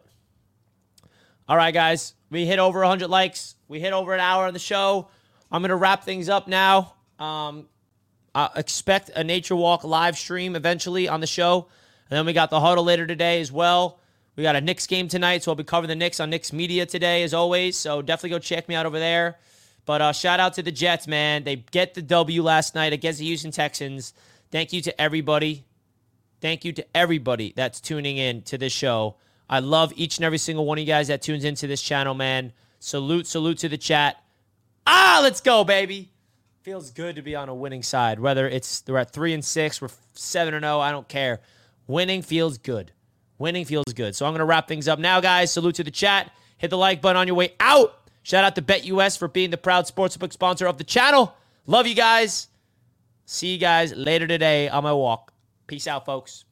All right, guys. We hit over one hundred likes. We hit over an hour on the show. I'm going to wrap things up now. Um, I expect a nature walk live stream eventually on the show. And then we got the huddle later today as well. We got a Knicks game tonight, so I'll be covering the Knicks on Knicks Media today as always. So definitely go check me out over there. But uh, shout out to the Jets, man. They get the W last night against the Houston Texans. Thank you to everybody. Thank you to everybody that's tuning in to this show. I love each and every single one of you guys that tunes into this channel, man. Salute, salute to the chat. Ah, let's go, baby. Feels good to be on a winning side. Whether it's we're at three and six, we're seven and zero, I don't care. Winning feels good. Winning feels good. So I'm gonna wrap things up now, guys. Salute to the chat. Hit the like button on your way out. Shout out to BetUS for being the proud sportsbook sponsor of the channel. Love you guys. See you guys later today on my walk. Peace out, folks.